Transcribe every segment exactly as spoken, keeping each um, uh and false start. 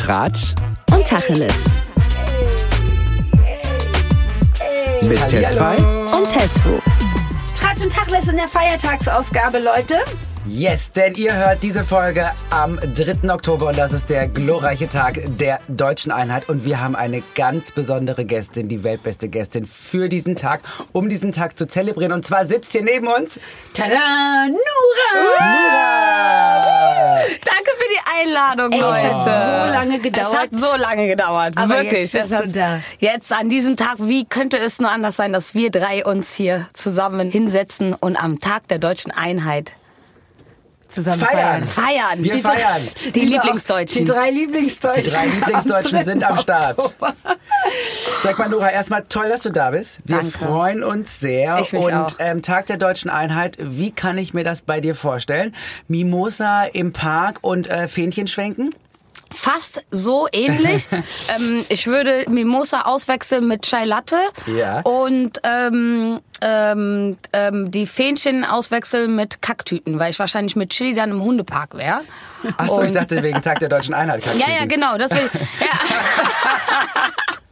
Tratsch und Tacheles. Mit Tesfay und Tesfu. Tratsch und Tacheles in der Feiertagsausgabe, Leute. Yes, denn ihr hört diese Folge am dritten Oktober und das ist der glorreiche Tag der Deutschen Einheit. Und wir haben eine ganz besondere Gästin, die weltbeste Gästin für diesen Tag, um diesen Tag zu zelebrieren. Und zwar sitzt hier neben uns... Tada! Nura! Nura! Danke für die Einladung, Ey, Leute. es hat so lange gedauert. Es hat so lange gedauert, Aber wirklich. jetzt bist Es hat, du da. Jetzt an diesem Tag, wie könnte es nur anders sein, dass wir drei uns hier zusammen hinsetzen und am Tag der Deutschen Einheit Zusammen Feiern. feiern. feiern. Wir die, feiern. Die Lieblingsdeutschen. Die drei Lieblingsdeutschen. Die drei Lieblingsdeutschen sind am Start. Oktober. Sag mal, Nura, erstmal toll, dass du da bist. Wir Danke. freuen uns sehr. Ich mich und auch. Ähm, Tag der Deutschen Einheit, wie kann ich mir das bei dir vorstellen? Mimosa im Park und äh, Fähnchen schwenken? Fast so ähnlich. ähm, ich würde Mimosa auswechseln mit Chai Latte Ja. und ähm, ähm, ähm, die Fähnchen auswechseln mit Kacktüten, weil ich wahrscheinlich mit Chili dann im Hundepark wäre. Achso, ich dachte wegen Tag der Deutschen Einheit. Ja, ja, genau. Das will, ja.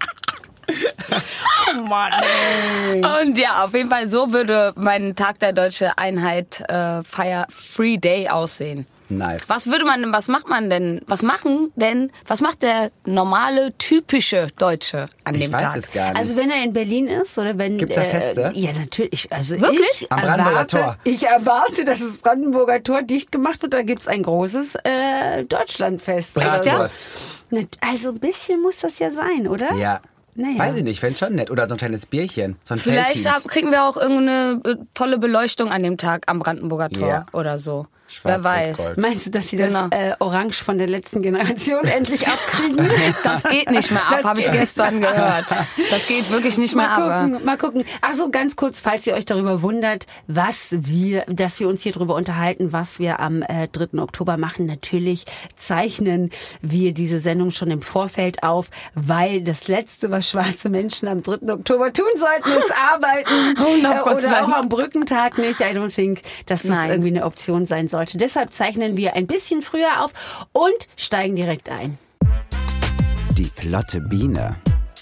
Oh Mann, ey. Und ja, auf jeden Fall so würde mein Tag der Deutschen Einheit äh, Feier Free Day aussehen. Nice. Was würde man denn, was macht man denn, was machen denn, was macht der normale, typische Deutsche an Ich dem weiß Tag? es gar nicht. Also wenn er in Berlin ist oder wenn... Gibt's da Feste? Äh, ja, natürlich. Also Wirklich? Ich Am Brandenburger erwarte, Tor. Ich erwarte, dass das Brandenburger Tor dicht gemacht wird. Da gibt's ein großes äh, Deutschlandfest. Bratwurst. Na, also ein bisschen muss das ja sein, oder? Ja. Naja. Weiß ich nicht, fände schon nett. Oder so ein kleines Bierchen. So ein Vielleicht Felddienst. hab, kriegen wir auch irgendeine äh, tolle Beleuchtung an dem Tag am Brandenburger Tor Ja. oder so. Schwarz Wer weiß. und Gold. Meinst du, dass sie Genau. das äh, Orange von der letzten Generation endlich abkriegen? Das geht nicht mehr ab, Das habe ich geht- gestern gehört. Das geht wirklich nicht mehr Mal ab. gucken, mal gucken. Ach so, ganz kurz, falls ihr euch darüber wundert, was wir, dass wir uns hier drüber unterhalten, was wir am äh, dritten Oktober machen. Natürlich zeichnen wir diese Sendung schon im Vorfeld auf, weil das Letzte, was schwarze Menschen am dritten Oktober tun sollten, ist arbeiten. hundert Äh, Prozent. Oder auch am Brückentag nicht. I don't think, dass das Nein. irgendwie eine Option sein sollte. Deshalb zeichnen wir ein bisschen früher auf und steigen direkt ein. Die flotte Biene.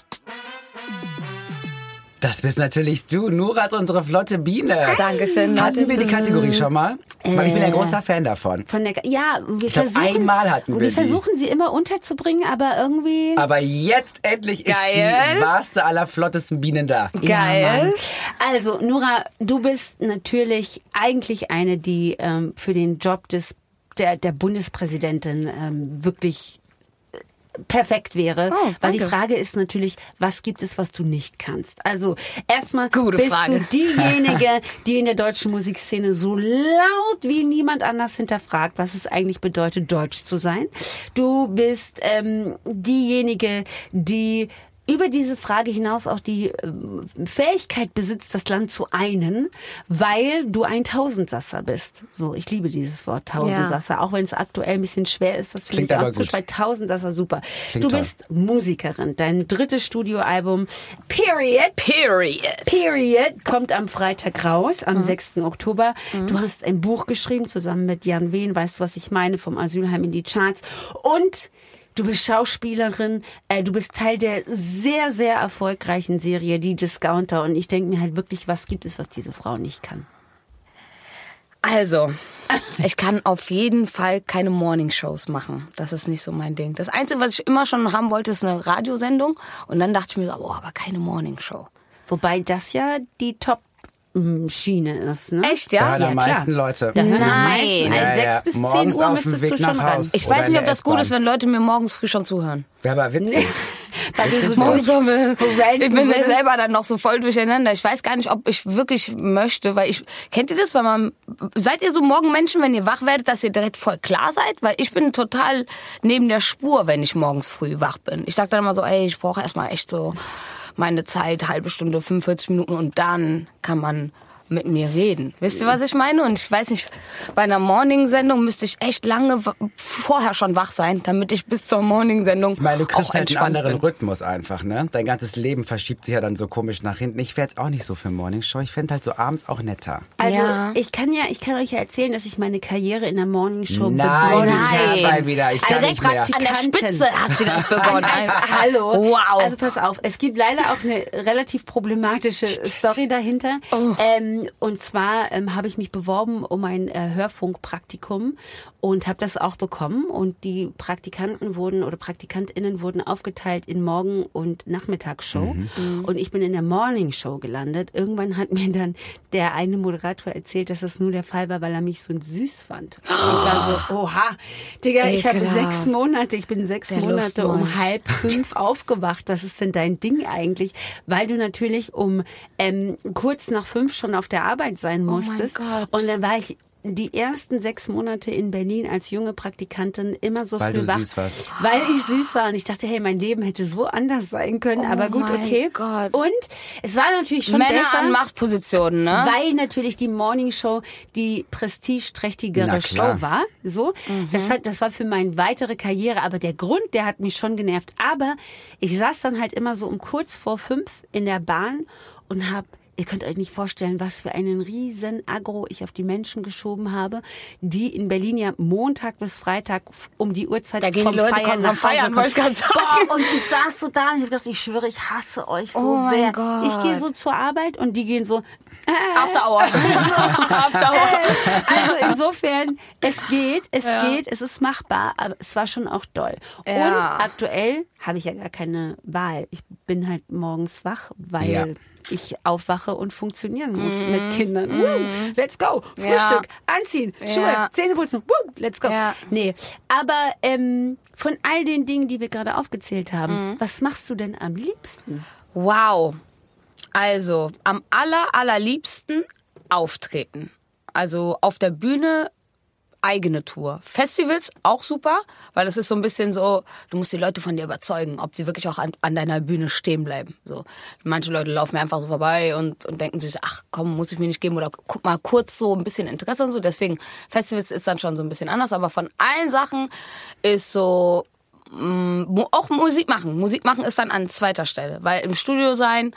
Das bist natürlich du. Nura ist unsere flotte Biene. Dankeschön. Hatten wir die Kategorie schon mal? Weil ich bin ein großer Fan davon. Von der, ja, wir Ich glaub, versuchen, einmal hatten wir wir die. versuchen sie immer unterzubringen, aber irgendwie. Aber jetzt endlich ist Geil. die wahrste aller flottesten Bienen da. Geil. Ja, Mann. Also, Nura, du bist natürlich eigentlich eine, die ähm, für den Job des der, der Bundespräsidentin ähm, wirklich perfekt wäre, Oh, weil danke. die Frage ist natürlich, was gibt es, was du nicht kannst? Also erstmal Gute bist Frage. du diejenige, die in der deutschen Musikszene so laut wie niemand anders hinterfragt, was es eigentlich bedeutet, deutsch zu sein. Du bist ähm, diejenige, die über diese Frage hinaus auch die ähm, Fähigkeit besitzt, das Land zu einen, weil du ein Tausendsasser bist. So, ich liebe dieses Wort Tausendsasser, auch wenn es aktuell ein bisschen schwer ist, das finde Klingt ich aber auszusprechen. Tausendsasser, super. Klingt du toll. bist Musikerin. Dein drittes Studioalbum, Period, Period. Period, kommt am Freitag raus, Mhm. am sechsten Oktober. Du hast ein Buch geschrieben, zusammen mit Jan Wehn, weißt du, was ich meine, vom Asylheim in die Charts. Und du bist Schauspielerin, äh, du bist Teil der sehr, sehr erfolgreichen Serie Die Discounter. Und ich denke mir halt wirklich, was gibt es, was diese Frau nicht kann? Also, ich kann auf jeden Fall keine Morningshows machen. Das ist nicht so mein Ding. Das Einzige, was ich immer schon haben wollte, ist eine Radiosendung. Und dann dachte ich mir so, oh, aber keine Morningshow. Wobei das ja die Top-Schiene ist, ne? Echt, Da ja? hören am klar. meisten Leute. Da hören am Nein. meisten. Ja, Also ja. sechs bis zehn Morgens Uhr auf dem müsstest Weg du schon nach ran. Haus. Ich Oder weiß in nicht, ob der das gut ist, S-Bahn. wenn Leute mir morgens früh schon zuhören. Wäre aber witzig. Weil du so Morgens durch- so, ich bin ja würdest. selber dann noch so voll durcheinander. Ich weiß gar nicht, ob ich wirklich möchte, weil ich, kennt ihr das, wenn man, seid ihr so Morgenmenschen, wenn ihr wach werdet, dass ihr direkt voll klar seid? Weil ich bin total neben der Spur, wenn ich morgens früh wach bin. Ich sag dann immer so, ey, ich brauche erstmal echt so meine Zeit, halbe Stunde, fünfundvierzig Minuten und dann kann man mit mir reden. Wisst ihr, was ich meine? Und ich weiß nicht, bei einer Morning-Sendung müsste ich echt lange w- vorher schon wach sein, damit ich bis zur Morning-Sendung Ich meine, du kriegst auch halt einen entspannt anderen bin. Rhythmus einfach, ne? Dein ganzes Leben verschiebt sich ja dann so komisch nach hinten. Ich wäre jetzt auch nicht so für Morningshow. Ich fände halt so abends auch netter. Also Ja. ich kann ja, ich kann euch ja erzählen, dass ich meine Karriere in der Morningshow Nein, begonnen die habe. Terzweil wieder. Ich kann Als nicht mehr. An der Spitze hat sie das begonnen. Also, hallo. Wow. Also pass auf, es gibt leider auch eine relativ problematische Story dahinter. Oh. Ähm, und zwar ähm, habe ich mich beworben um ein äh, Hörfunkpraktikum und habe das auch bekommen. Und die Praktikanten wurden oder PraktikantInnen wurden aufgeteilt in Morgen- und Nachmittagsshow. Mhm. Und ich bin in der Morningshow gelandet. Irgendwann hat mir dann der eine Moderator erzählt, dass das nur der Fall war, weil er mich so süß fand. Und ich war so, oha, Digga, ich habe Ekelhaft. sechs Monate, ich bin sechs Der Monate um Lustmolch. halb fünf aufgewacht. Was ist denn dein Ding eigentlich? Weil du natürlich um ähm, kurz nach fünf schon auf der Arbeit sein musstest. Gott. Und dann war ich die ersten sechs Monate in Berlin als junge Praktikantin immer so Weil früh du wach. süß warst. Weil ich süß war. Und ich dachte, hey, mein Leben hätte so anders sein können. Oh aber gut, mein okay. Gott. Und es war natürlich schon Männer besser. an Machtpositionen, ne? Weil natürlich die Morning Show die prestigeträchtigere Na klar. Show war. So, das hat, das war für meine weitere Karriere. Aber der Grund, der hat mich schon genervt. Aber ich saß dann halt immer so um kurz vor fünf in der Bahn und hab Ihr könnt euch nicht vorstellen, was für einen riesen Aggro ich auf die Menschen geschoben habe, die in Berlin ja Montag bis Freitag um die Uhrzeit Da gehen vom die Leute Feiern kommen nach vom Hause Feiern, kommen. wollte ich gerade sagen. Boah, und ich saß so da und ich hab gedacht, ich schwöre, ich hasse euch so Oh mein sehr. Gott. Ich gehe so zur Arbeit und die gehen so, After Hour. After Hour. also insofern, es geht, es Ja. geht, es ist machbar, aber es war schon auch doll. Ja. Und aktuell habe ich ja gar keine Wahl. Ich bin halt morgens wach, weil Ja. ich aufwache und funktionieren muss mit Kindern. Woo, let's go. Ja. Frühstück, anziehen, Schuhe, Ja. Zähne putzen. Woo, let's go. Ja. Nee, aber ähm, von all den Dingen, die wir gerade aufgezählt haben, was machst du denn am liebsten? Wow. Also, am aller, allerliebsten auftreten. Also auf der Bühne eigene Tour. Festivals auch super, weil das ist so ein bisschen so, du musst die Leute von dir überzeugen, ob sie wirklich auch an, an deiner Bühne stehen bleiben. So, manche Leute laufen mir einfach so vorbei und, und denken sich, ach komm, muss ich mir nicht geben oder guck mal kurz so ein bisschen Interesse und so. Deswegen, Festivals ist dann schon so ein bisschen anders, aber von allen Sachen ist so, mh, auch Musik machen. Musik machen ist dann an zweiter Stelle, weil im Studio sein,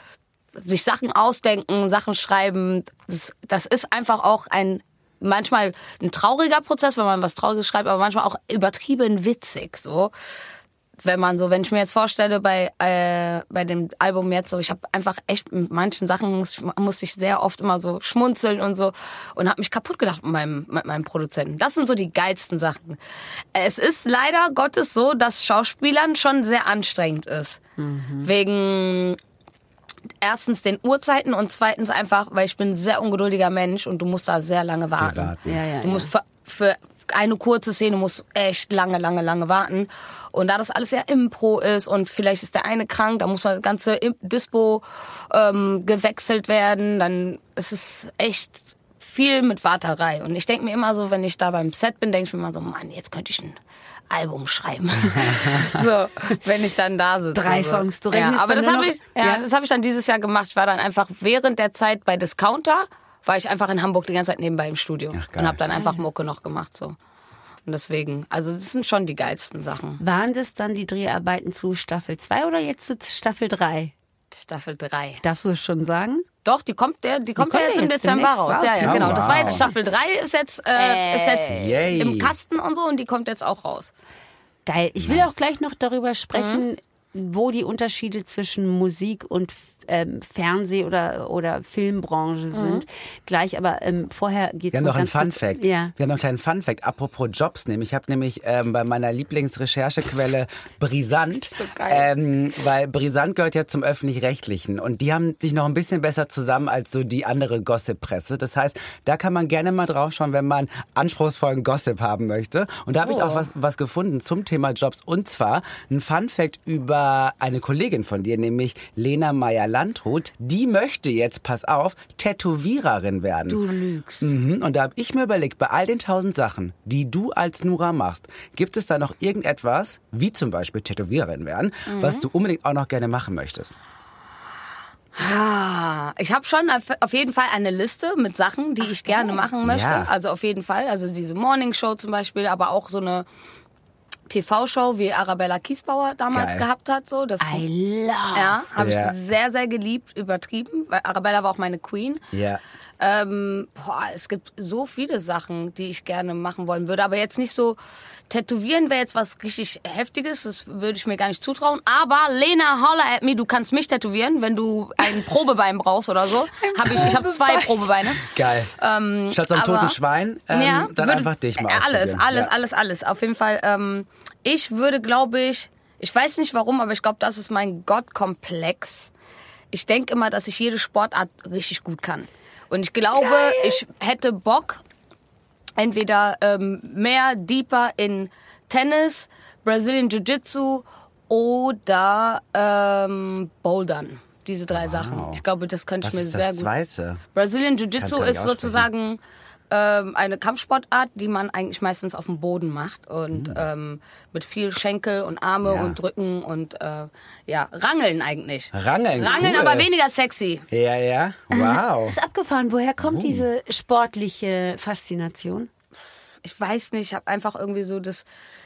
sich Sachen ausdenken, Sachen schreiben, das, das ist einfach auch ein manchmal ein trauriger Prozess, wenn man was Trauriges schreibt, aber manchmal auch übertrieben witzig, so. Wenn man so, wenn ich mir jetzt vorstelle, bei äh, bei dem Album jetzt so, ich habe einfach echt mit manchen Sachen muss, musste ich sehr oft immer so schmunzeln und so und habe mich kaputt gedacht mit meinem, mit meinem Produzenten. Das sind so die geilsten Sachen. Es ist leider Gottes so, dass Schauspielern schon sehr anstrengend ist. Mhm. Wegen erstens den Uhrzeiten und zweitens einfach, weil ich bin ein sehr ungeduldiger Mensch und du musst da sehr lange warten. warten. Ja, ja, du musst für, für eine kurze Szene musst echt lange, lange, lange warten. Und da das alles ja Impro ist und vielleicht ist der eine krank, da muss das ganze Dispo ähm, gewechselt werden, dann ist es echt viel mit Warterei. Und ich denke mir immer so, wenn ich da beim Set bin, denke ich mir immer so, Mann, jetzt könnte ich ein Album schreiben. So, wenn ich dann da sitze. Drei so. Songs, du rechnest ja, aber dann das nur habe noch- ich, ja, ja. das habe ich dann dieses Jahr gemacht. Ich war dann einfach während der Zeit bei Discounter, war ich einfach in Hamburg die ganze Zeit nebenbei im Studio. Ach, geil. Und habe dann einfach Mucke noch gemacht. So. Und deswegen, also das sind schon die geilsten Sachen. Waren das dann die Dreharbeiten zu Staffel zwei oder jetzt zu Staffel drei? Staffel drei. Darfst du es schon sagen? Doch, die kommt, der, die kommt kommt ja jetzt ja im jetzt Dezember demnächst raus. raus, Ja, ja, ne? genau. Das war Wow. jetzt Staffel drei, ist jetzt, äh, ist jetzt Yay. im Kasten und so und die kommt jetzt auch raus. Geil. Ich will auch gleich noch darüber sprechen, wo die Unterschiede zwischen Musik und ähm, Fernseh- oder, oder Filmbranche sind. Gleich, aber ähm, vorher geht's Wir haben noch noch einen ganz Fun kurz- Fact. Ja. Wir haben noch einen kleinen Fun Fact. Apropos Jobs, nämlich ich habe nämlich ähm, bei meiner Lieblingsrecherchequelle Brisant, ähm, weil Brisant gehört ja zum Öffentlich-Rechtlichen und die haben sich noch ein bisschen besser zusammen als so die andere Gossip-Presse. Das heißt, da kann man gerne mal drauf schauen, wenn man anspruchsvollen Gossip haben möchte. Und da habe ich auch was, was gefunden zum Thema Jobs und zwar ein Fun Fact über eine Kollegin von dir, nämlich Lena Meyer-Landrut. Die möchte jetzt, pass auf, Tätowiererin werden. Du lügst. Mhm. Und da habe ich mir überlegt, bei all den tausend Sachen, die du als Nura machst, gibt es da noch irgendetwas, wie zum Beispiel Tätowiererin werden, was du unbedingt auch noch gerne machen möchtest? Ah, ich habe schon auf, auf jeden Fall eine Liste mit Sachen, die ich gerne machen möchte. Ja. Also auf jeden Fall. Also diese Morning Show zum Beispiel, aber auch so eine T V-Show, wie Arabella Kiesbauer damals Geil. gehabt hat. So, das, I love. ja, habe Ja. ich sehr, sehr geliebt, übertrieben. Weil Arabella war auch meine Queen. Ja. Ähm, boah, es gibt so viele Sachen, die ich gerne machen wollen würde. Aber jetzt nicht so, tätowieren wäre jetzt was richtig Heftiges. Das würde ich mir gar nicht zutrauen. Aber Lena, holla at me, du kannst mich tätowieren, wenn du ein Probebein brauchst oder so. Hab ich ich habe zwei Probebeine. Geil. Ähm, Statt so einem aber- toten Schwein, ähm, ja, dann würde- einfach dich mal Alles, ausprobieren. alles, ja. alles, alles. Auf jeden Fall, ähm, ich würde, glaube ich, ich weiß nicht warum, aber ich glaube, das ist mein Gottkomplex. Ich denke immer, dass ich jede Sportart richtig gut kann. Und ich glaube, Geil. ich hätte Bock, entweder ähm, mehr, deeper in Tennis, Brazilian Jiu-Jitsu oder ähm, Bouldern. Diese drei Wow. Sachen. Ich glaube, das könnte Was ich mir ist sehr das gut... Zweite? Brazilian Kann's Jiu-Jitsu gar nicht ist sozusagen ähm, eine Kampfsportart, die man eigentlich meistens auf dem Boden macht und ähm, mit viel Schenkel und Arme Ja. und Rücken und äh, ja, Rangeln eigentlich. Rangeln, Rangeln, cool. aber weniger sexy. Ja, ja. Wow. Ist abgefahren. Woher kommt diese sportliche Faszination? Ich weiß nicht, ich habe einfach irgendwie so das...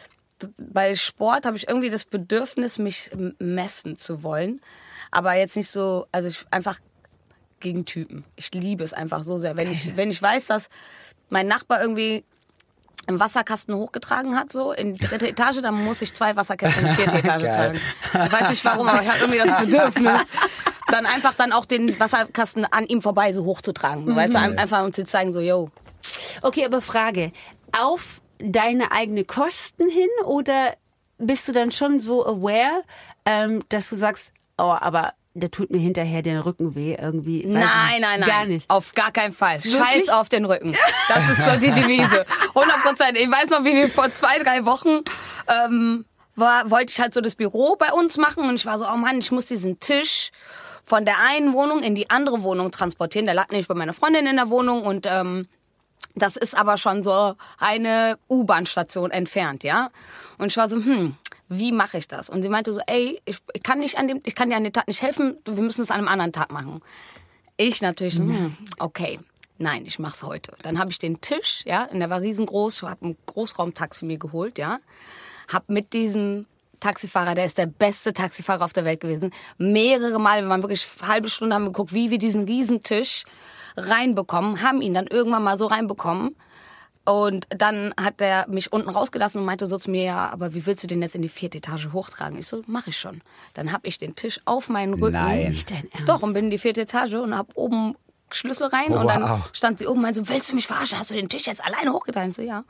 Bei Sport habe ich irgendwie das Bedürfnis, mich m- messen zu wollen. Aber jetzt nicht so, also ich einfach gegen Typen. Ich liebe es einfach so sehr. Wenn ich, wenn ich weiß, dass mein Nachbar irgendwie einen Wasserkasten hochgetragen hat, so in die dritte Etage, dann muss ich zwei Wasserkästen in die vierte Etage Geil. tragen. Ich weiß nicht warum, aber ich habe irgendwie das Bedürfnis, dann einfach dann auch den Wasserkasten an ihm vorbei so hochzutragen. Mhm. Weißt du, ein- einfach um zu zeigen, so, yo. Okay, aber Frage. Auf deine eigene Kosten hin oder bist du dann schon so aware, ähm, dass du sagst, oh, aber der tut mir hinterher den Rücken weh irgendwie? Weiß Nein, ich nein, nein. Gar nicht. Auf gar keinen Fall. Wirklich? Scheiß auf den Rücken. Das ist so die Devise. hundert Prozent. Ich weiß noch, wie wir vor zwei, drei Wochen ähm, war, wollte ich halt so das Büro bei uns machen und ich war so, oh Mann, ich muss diesen Tisch von der einen Wohnung in die andere Wohnung transportieren. Der lag nämlich bei meiner Freundin in der Wohnung und ähm, das ist aber schon so eine U-Bahn-Station entfernt, ja. Und ich war so, hm, wie mache ich das? Und sie meinte so, ey, ich, ich kann nicht an dem, ich kann dir an dem Tag nicht helfen, wir müssen es an einem anderen Tag machen. Ich natürlich so, hm, okay, nein, ich mach's heute. Dann habe ich den Tisch, ja, und der war riesengroß, ich habe ein Großraumtaxi mir geholt, ja, hab mit diesem Taxifahrer, der ist der beste Taxifahrer auf der Welt gewesen, mehrere Mal, wir waren wirklich eine halbe Stunde, haben wir geguckt, wie wir diesen Riesentisch reinbekommen, haben ihn dann irgendwann mal so reinbekommen. Und dann hat er mich unten rausgelassen und meinte so zu mir, ja, aber wie willst du den jetzt in die vierte Etage hochtragen? Ich so, mach ich schon. Dann habe ich den Tisch auf meinen Rücken. Nein. Nicht dein Ernst. Doch, und bin in die vierte Etage und hab oben Schlüssel rein. Oh, und dann wow. stand sie oben und meinte so, willst du mich verarschen? Hast du den Tisch jetzt alleine hochgetragen? Ich so, ja.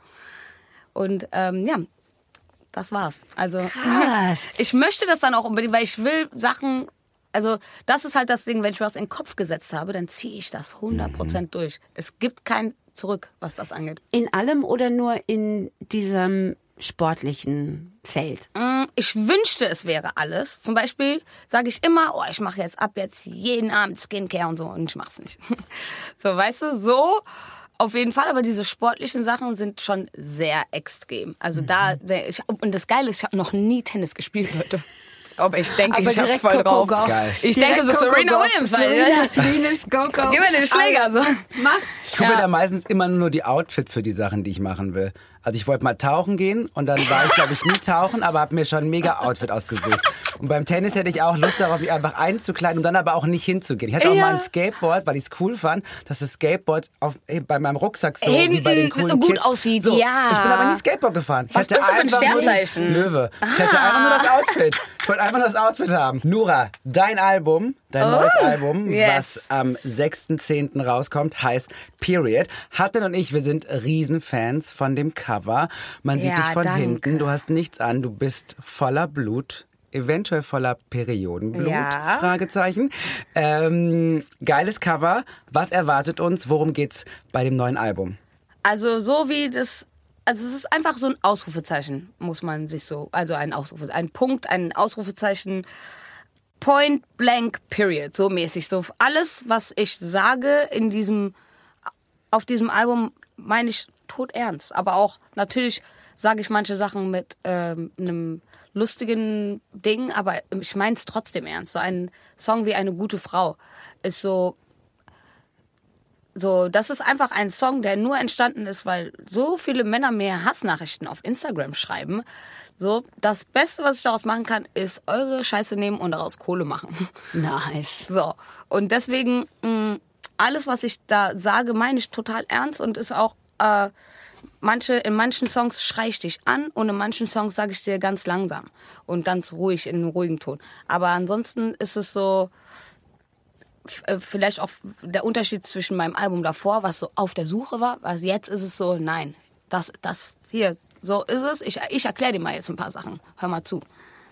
Und ähm, ja, das war's. Also Krass. ich möchte das dann auch unbedingt, weil ich will Sachen... Also das ist halt das Ding, wenn ich was in den Kopf gesetzt habe, dann ziehe ich das hundert Prozent Mhm. durch. Es gibt kein Zurück, was das angeht. In allem oder nur in diesem sportlichen Feld? Ich wünschte, es wäre alles. Zum Beispiel sage ich immer, oh, ich mache jetzt ab jetzt jeden Abend Skincare und so. Und ich mach's nicht. So, weißt du, so auf jeden Fall. Aber diese sportlichen Sachen sind schon sehr extrem. Also Mhm. da, ich, und das Geile ist, ich habe noch nie Tennis gespielt, Leute. Aber ich denke, Aber ich hab's direkt voll drauf. Coco Gauff. Geil. Ich Direkt denke so Coco Serena Gauff. Williams. Weil, Serena Venus, Coco. Gib mir den Schläger. So. Mach. Ich gucke mir da meistens immer nur die Outfits für die Sachen, die ich machen will. Also ich wollte mal tauchen gehen und dann war ich, glaube ich, nie tauchen, aber habe mir schon ein mega Outfit ausgesucht. Und beim Tennis hätte ich auch Lust darauf, mich einfach einzukleiden und dann aber auch nicht hinzugehen. Ich hatte auch Ja. mal ein Skateboard, weil ich es cool fand, dass das Skateboard auf, bei meinem Rucksack so Hinten wie bei den coolen gut Kids. aussieht, so, ja. Ich bin aber nie Skateboard gefahren. Ich Was hätte bist du für ein einfach nur- Sternzeichen? Löwe. Ich hätte einfach nur das Outfit. Ich wollte einfach nur das Outfit haben. Nura, dein Album, dein Oh, neues Album, yes. was am sechsten zehnten rauskommt, heißt Period. Hatten und ich, wir sind Riesenfans von dem Cover. Man sieht Ja, dich von danke. hinten, du hast nichts an, du bist voller Blut. Eventuell voller Periodenblut, Ja. Fragezeichen. Ähm, geiles Cover. Was erwartet uns? Worum geht's bei dem neuen Album? Also so wie das, also es ist einfach so ein Ausrufezeichen, muss man sich so, also ein Ausrufezeichen, ein Punkt, ein Ausrufezeichen, Point Blank Period, so mäßig. So alles, was ich sage in diesem, auf diesem Album, meine ich todernst. Aber auch, natürlich sage ich manche Sachen mit ähm, einem lustigen Ding, aber ich meine es trotzdem ernst. So ein Song wie Eine gute Frau ist so, so, das ist einfach ein Song, der nur entstanden ist, weil so viele Männer mir Hassnachrichten auf Instagram schreiben. So, das Beste, was ich daraus machen kann, ist eure Scheiße nehmen und daraus Kohle machen. Nice. So, und deswegen, mh, alles, was ich da sage, meine ich total ernst und ist auch, äh, manche, in manchen Songs schreie ich dich an und in manchen Songs sage ich dir ganz langsam und ganz ruhig, in einem ruhigen Ton. Aber ansonsten ist es so, vielleicht auch der Unterschied zwischen meinem Album davor, was so auf der Suche war, also jetzt ist es so, nein, das, das hier, so ist es. Ich, ich erkläre dir mal jetzt ein paar Sachen. Hör mal zu.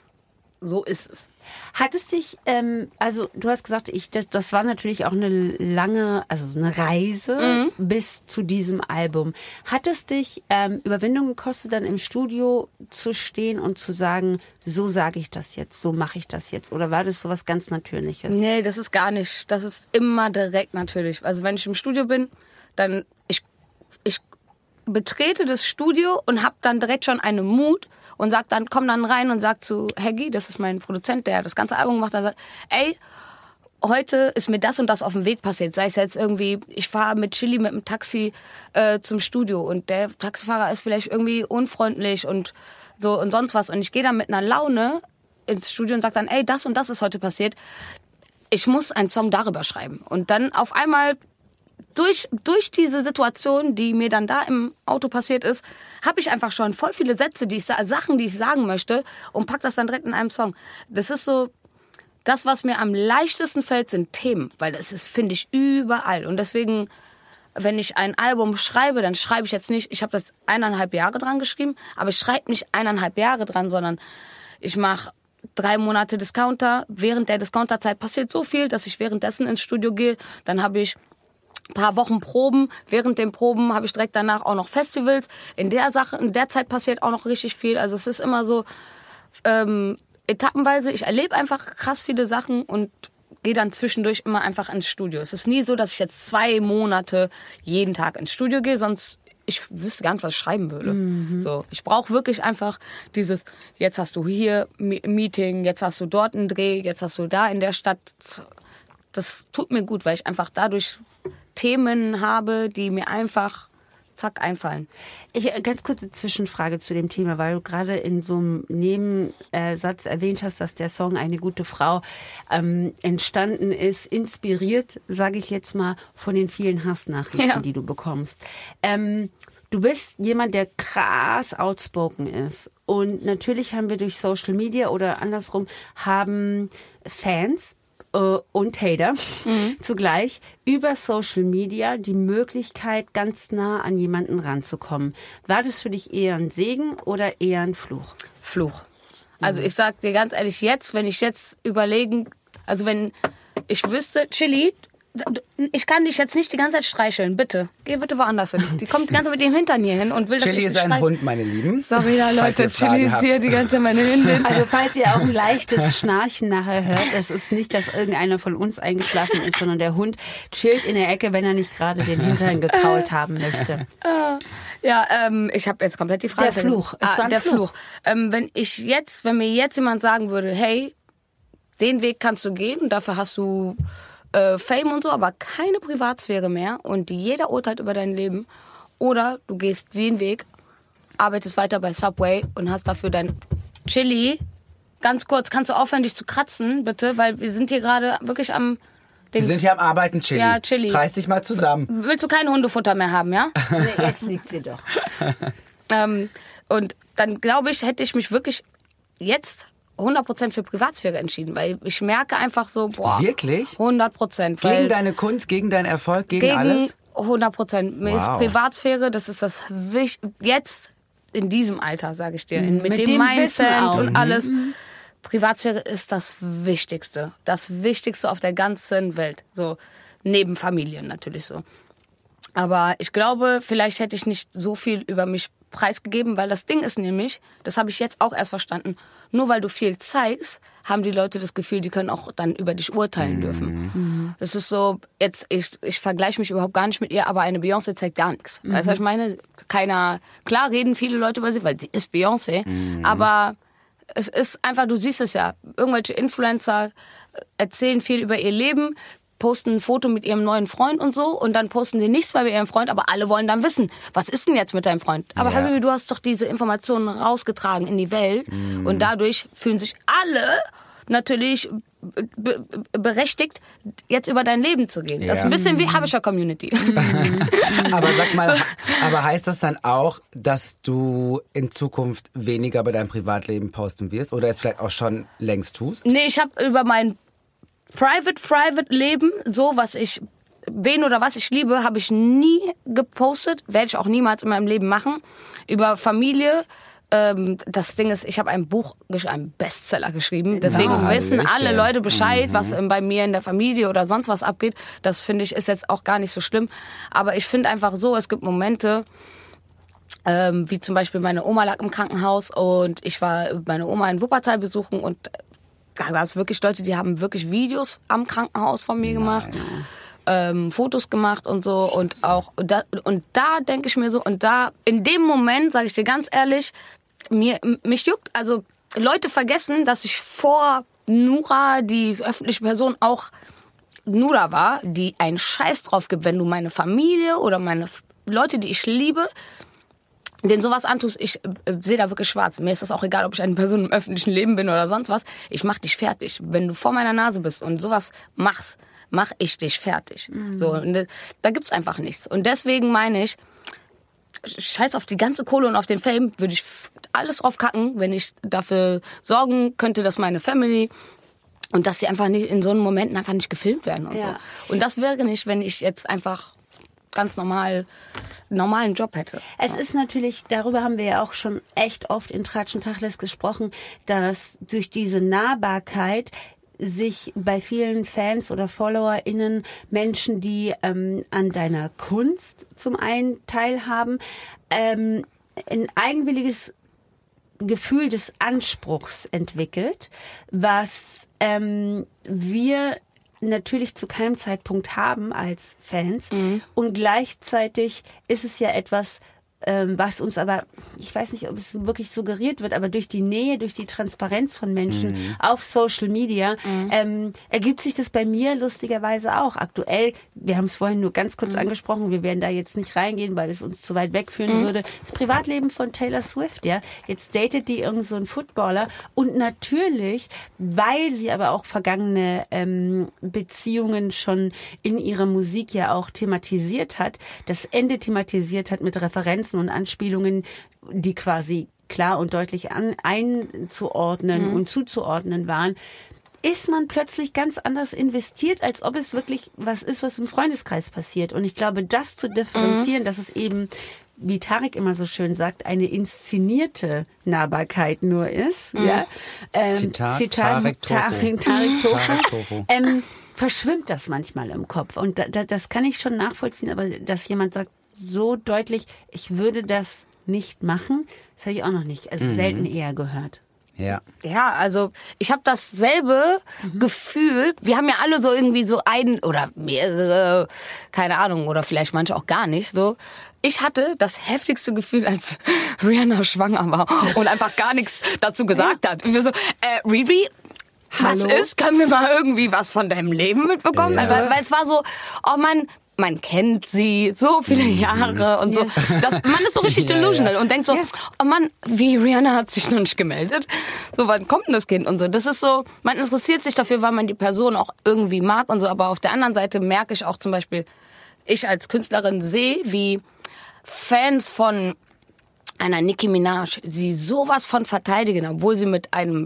So ist es. Hat es dich, ähm, also du hast gesagt, ich, das, das war natürlich auch eine lange, also eine Reise mhm. bis zu diesem Album. Hat es dich ähm, Überwindung gekostet, dann im Studio zu stehen und zu sagen, so sage ich das jetzt, so mache ich das jetzt? Oder war das so was ganz Natürliches? Nee, das ist gar nicht. Das ist immer direkt natürlich. Also wenn ich im Studio bin, dann ich, ich betrete das Studio und habe dann direkt schon einen Mut und sag dann, komm dann rein und sag zu Heggy, das ist mein Produzent, der das ganze Album gemacht hat, sagt, ey, heute ist mir das und das auf dem Weg passiert. Sei es jetzt irgendwie, ich fahre mit Chili mit dem Taxi äh, zum Studio und der Taxifahrer ist vielleicht irgendwie unfreundlich und so und sonst was. Und ich gehe dann mit einer Laune ins Studio und sag dann, ey, das und das ist heute passiert. Ich muss einen Song darüber schreiben. Und dann auf einmal Durch, durch diese Situation, die mir dann da im Auto passiert ist, habe ich einfach schon voll viele Sätze, die ich, Sachen, die ich sagen möchte und pack das dann direkt in einem Song. Das ist so, das, was mir am leichtesten fällt, sind Themen, weil das ist, finde ich, überall. Und deswegen, wenn ich ein Album schreibe, dann schreibe ich jetzt nicht, ich habe das eineinhalb Jahre dran geschrieben, aber ich schreibe nicht eineinhalb Jahre dran, sondern ich mache drei Monate Discounter. Während der Discounterzeit passiert so viel, dass ich währenddessen ins Studio gehe. Dann habe ich ein paar Wochen Proben. Während den Proben habe ich direkt danach auch noch Festivals. In der Sache, in der Zeit passiert auch noch richtig viel. Also es ist immer so ähm, etappenweise. Ich erlebe einfach krass viele Sachen und gehe dann zwischendurch immer einfach ins Studio. Es ist nie so, dass ich jetzt zwei Monate jeden Tag ins Studio gehe, sonst ich wüsste gar nicht, was ich schreiben würde. Mhm. So, ich brauche wirklich einfach dieses, jetzt hast du hier ein Meeting, jetzt hast du dort einen Dreh, jetzt hast du da in der Stadt. Das tut mir gut, weil ich einfach dadurch Themen habe, die mir einfach zack einfallen. Ich ganz kurze Zwischenfrage zu dem Thema, weil du gerade in so einem Nebensatz erwähnt hast, dass der Song Eine gute Frau ähm, entstanden ist, inspiriert, sage ich jetzt mal, von den vielen Hassnachrichten, ja. die du bekommst. Ähm, du bist jemand, der krass outspoken ist. Und natürlich haben wir durch Social Media oder andersrum haben Fans und Hater mhm. zugleich über Social Media die Möglichkeit, ganz nah an jemanden ranzukommen. War das für dich eher ein Segen oder eher ein Fluch? Fluch. Also mhm. ich sag dir ganz ehrlich, jetzt, wenn ich jetzt überlegen, also wenn ich wüsste, Chili, ich kann dich jetzt nicht die ganze Zeit streicheln, bitte. Geh bitte woanders hin. Die kommt die ganze Zeit mit dem Hintern hier hin und will, dass Chili ich ist ein streich- Hund, meine Lieben. Sorry da, Leute, Chili ist hier die ganze Zeit meine Hündin. Also falls ihr auch ein leichtes Schnarchen nachher hört, es ist nicht, dass irgendeiner von uns eingeschlafen ist, sondern der Hund chillt in der Ecke, wenn er nicht gerade den Hintern gekault haben möchte. Ja, ähm, ich habe jetzt komplett die Frage. Der Fluch. Es ah, war ein der Fluch. Fluch. Ähm, wenn ich jetzt, wenn mir jetzt jemand sagen würde, hey, den Weg kannst du gehen, dafür hast du Äh, Fame und so, aber keine Privatsphäre mehr und jeder urteilt über dein Leben. Oder du gehst den Weg, arbeitest weiter bei Subway und hast dafür dein Chili. Ganz kurz, kannst du aufhören, dich zu kratzen, bitte? Weil wir sind hier gerade wirklich am... Wir sind hier am Arbeiten, Chili. Ja, Chili. Reiß dich mal zusammen. Willst du kein Hundefutter mehr haben, ja? Nee, jetzt liegt sie doch. ähm, und dann, glaube ich, hätte ich mich wirklich jetzt hundert Prozent für Privatsphäre entschieden, weil ich merke einfach so, boah. Wirklich? hundert Prozent. Gegen deine Kunst, gegen deinen Erfolg, gegen, gegen alles? hundert Prozent. Mir Wow. ist Privatsphäre, das ist das Wichtigste, jetzt in diesem Alter, sage ich dir, in, mit, Mit dem, dem Mindset Wissen auch. und alles. Mhm. Privatsphäre ist das Wichtigste. Das Wichtigste auf der ganzen Welt. So, neben Familien natürlich so. Aber ich glaube, vielleicht hätte ich nicht so viel über mich preisgegeben, weil das Ding ist nämlich, das habe ich jetzt auch erst verstanden, nur weil du viel zeigst, haben die Leute das Gefühl, die können auch dann über dich urteilen dürfen. Mhm. Das ist so, jetzt, ich, ich vergleiche mich überhaupt gar nicht mit ihr, aber eine Beyoncé zeigt gar nichts. Mhm. Weißt du, was ich meine? Keiner, klar reden viele Leute über sie, weil sie ist Beyoncé, mhm. aber es ist einfach, du siehst es ja, irgendwelche Influencer erzählen viel über ihr Leben, posten ein Foto mit ihrem neuen Freund und so und dann posten die nichts mehr bei ihrem Freund, aber alle wollen dann wissen, was ist denn jetzt mit deinem Freund? Aber ja. Habibi, du hast doch diese Informationen rausgetragen in die Welt mm. und dadurch fühlen sich alle natürlich be- berechtigt, jetzt über dein Leben zu gehen. Ja. Das ist ein bisschen wie Habesha Community. Aber sag mal, aber heißt das dann auch, dass du in Zukunft weniger bei deinem Privatleben posten wirst oder es vielleicht auch schon längst tust? Nee, ich habe über mein Private, Private Leben, so was ich, wen oder was ich liebe, habe ich nie gepostet, werde ich auch niemals in meinem Leben machen. Über Familie, ähm, das Ding ist, ich habe ein Buch, einen Bestseller geschrieben, deswegen ja, wissen alle ja. Leute Bescheid, mhm. was bei mir in der Familie oder sonst was abgeht. Das finde ich ist jetzt auch gar nicht so schlimm, aber ich finde einfach so, es gibt Momente, ähm, wie zum Beispiel meine Oma lag im Krankenhaus und ich war meine Oma in Wuppertal besuchen und da gab es wirklich Leute, die haben wirklich Videos am Krankenhaus von mir gemacht, ähm, Fotos gemacht und so und auch und da, und da denke ich mir so und da in dem Moment sage ich dir ganz ehrlich, mir mich juckt, also Leute vergessen, dass ich vor Nura, die öffentliche Person, auch Nura war, die einen Scheiß drauf gibt, wenn du meine Familie oder meine Leute, die ich liebe, denen sowas antust, ich äh, sehe da wirklich schwarz. Mir ist das auch egal, ob ich eine Person im öffentlichen Leben bin oder sonst was. Ich mach dich fertig. Wenn du vor meiner Nase bist und sowas machst, mach ich dich fertig. Mhm. So, und da, da gibt's einfach nichts. Und deswegen meine ich, scheiß auf die ganze Kohle und auf den Fame, würde ich alles drauf kacken, wenn ich dafür sorgen könnte, dass meine Family und dass sie einfach nicht in so einen Momenten einfach nicht gefilmt werden und ja. so. Und das wäre nicht, wenn ich jetzt einfach ganz normal normalen Job hätte. Es ja. ist natürlich, darüber haben wir ja auch schon echt oft in Tratsch und Tacheles gesprochen, dass durch diese Nahbarkeit sich bei vielen Fans oder FollowerInnen Menschen, die ähm, an deiner Kunst zum einen teilhaben, ähm, ein eigenwilliges Gefühl des Anspruchs entwickelt, was ähm, wir natürlich zu keinem Zeitpunkt haben als Fans. Mhm. Und gleichzeitig ist es ja etwas, ähm, was uns aber, ich weiß nicht, ob es wirklich suggeriert wird, aber durch die Nähe, durch die Transparenz von Menschen mhm. auf Social Media mhm. ähm, ergibt sich das bei mir lustigerweise auch. Aktuell, wir haben es vorhin nur ganz kurz mhm. angesprochen, wir werden da jetzt nicht reingehen, weil es uns zu weit wegführen mhm. würde. Das Privatleben von Taylor Swift, ja. Jetzt datet die irgend so einen Footballer und natürlich, weil sie aber auch vergangene ähm, Beziehungen schon in ihrer Musik ja auch thematisiert hat, das Ende thematisiert hat mit Referenzen und Anspielungen, die quasi klar und deutlich an, einzuordnen mhm. und zuzuordnen waren, ist man plötzlich ganz anders investiert, als ob es wirklich was ist, was im Freundeskreis passiert. Und ich glaube, das zu differenzieren, mhm. dass es eben, wie Tarek immer so schön sagt, eine inszenierte Nahbarkeit nur ist. Mhm. Ja? Ähm, Zitat, Zitat Tarek Tarek, Tarek Tofu. Ähm, verschwimmt das manchmal im Kopf. Und da, da, das kann ich schon nachvollziehen, aber dass jemand sagt, so deutlich, ich würde das nicht machen, das habe ich auch noch nicht, also mhm. selten eher gehört. Ja. Ja, also ich habe dasselbe mhm. Gefühl. Wir haben ja alle so irgendwie so einen oder mehrere, keine Ahnung, oder vielleicht manche auch gar nicht. So, ich hatte das heftigste Gefühl, als Rihanna schwanger war und einfach gar nichts dazu gesagt ja. hat. Und wir so, äh, Riri, was Hallo? ist? Können wir mal irgendwie was von deinem Leben mitbekommen? Ja. Also, weil es war so, oh Mann, man kennt sie so viele Jahre und so. Das, man ist so richtig delusional ja, ja. und denkt so, oh Mann, wie Rihanna hat sich noch nicht gemeldet. So, wann kommt denn das Kind und so. Das ist so, man interessiert sich dafür, weil man die Person auch irgendwie mag und so. Aber auf der anderen Seite merke ich auch zum Beispiel, ich als Künstlerin sehe, wie Fans von einer Nicki Minaj sie sowas von verteidigen, obwohl sie mit einem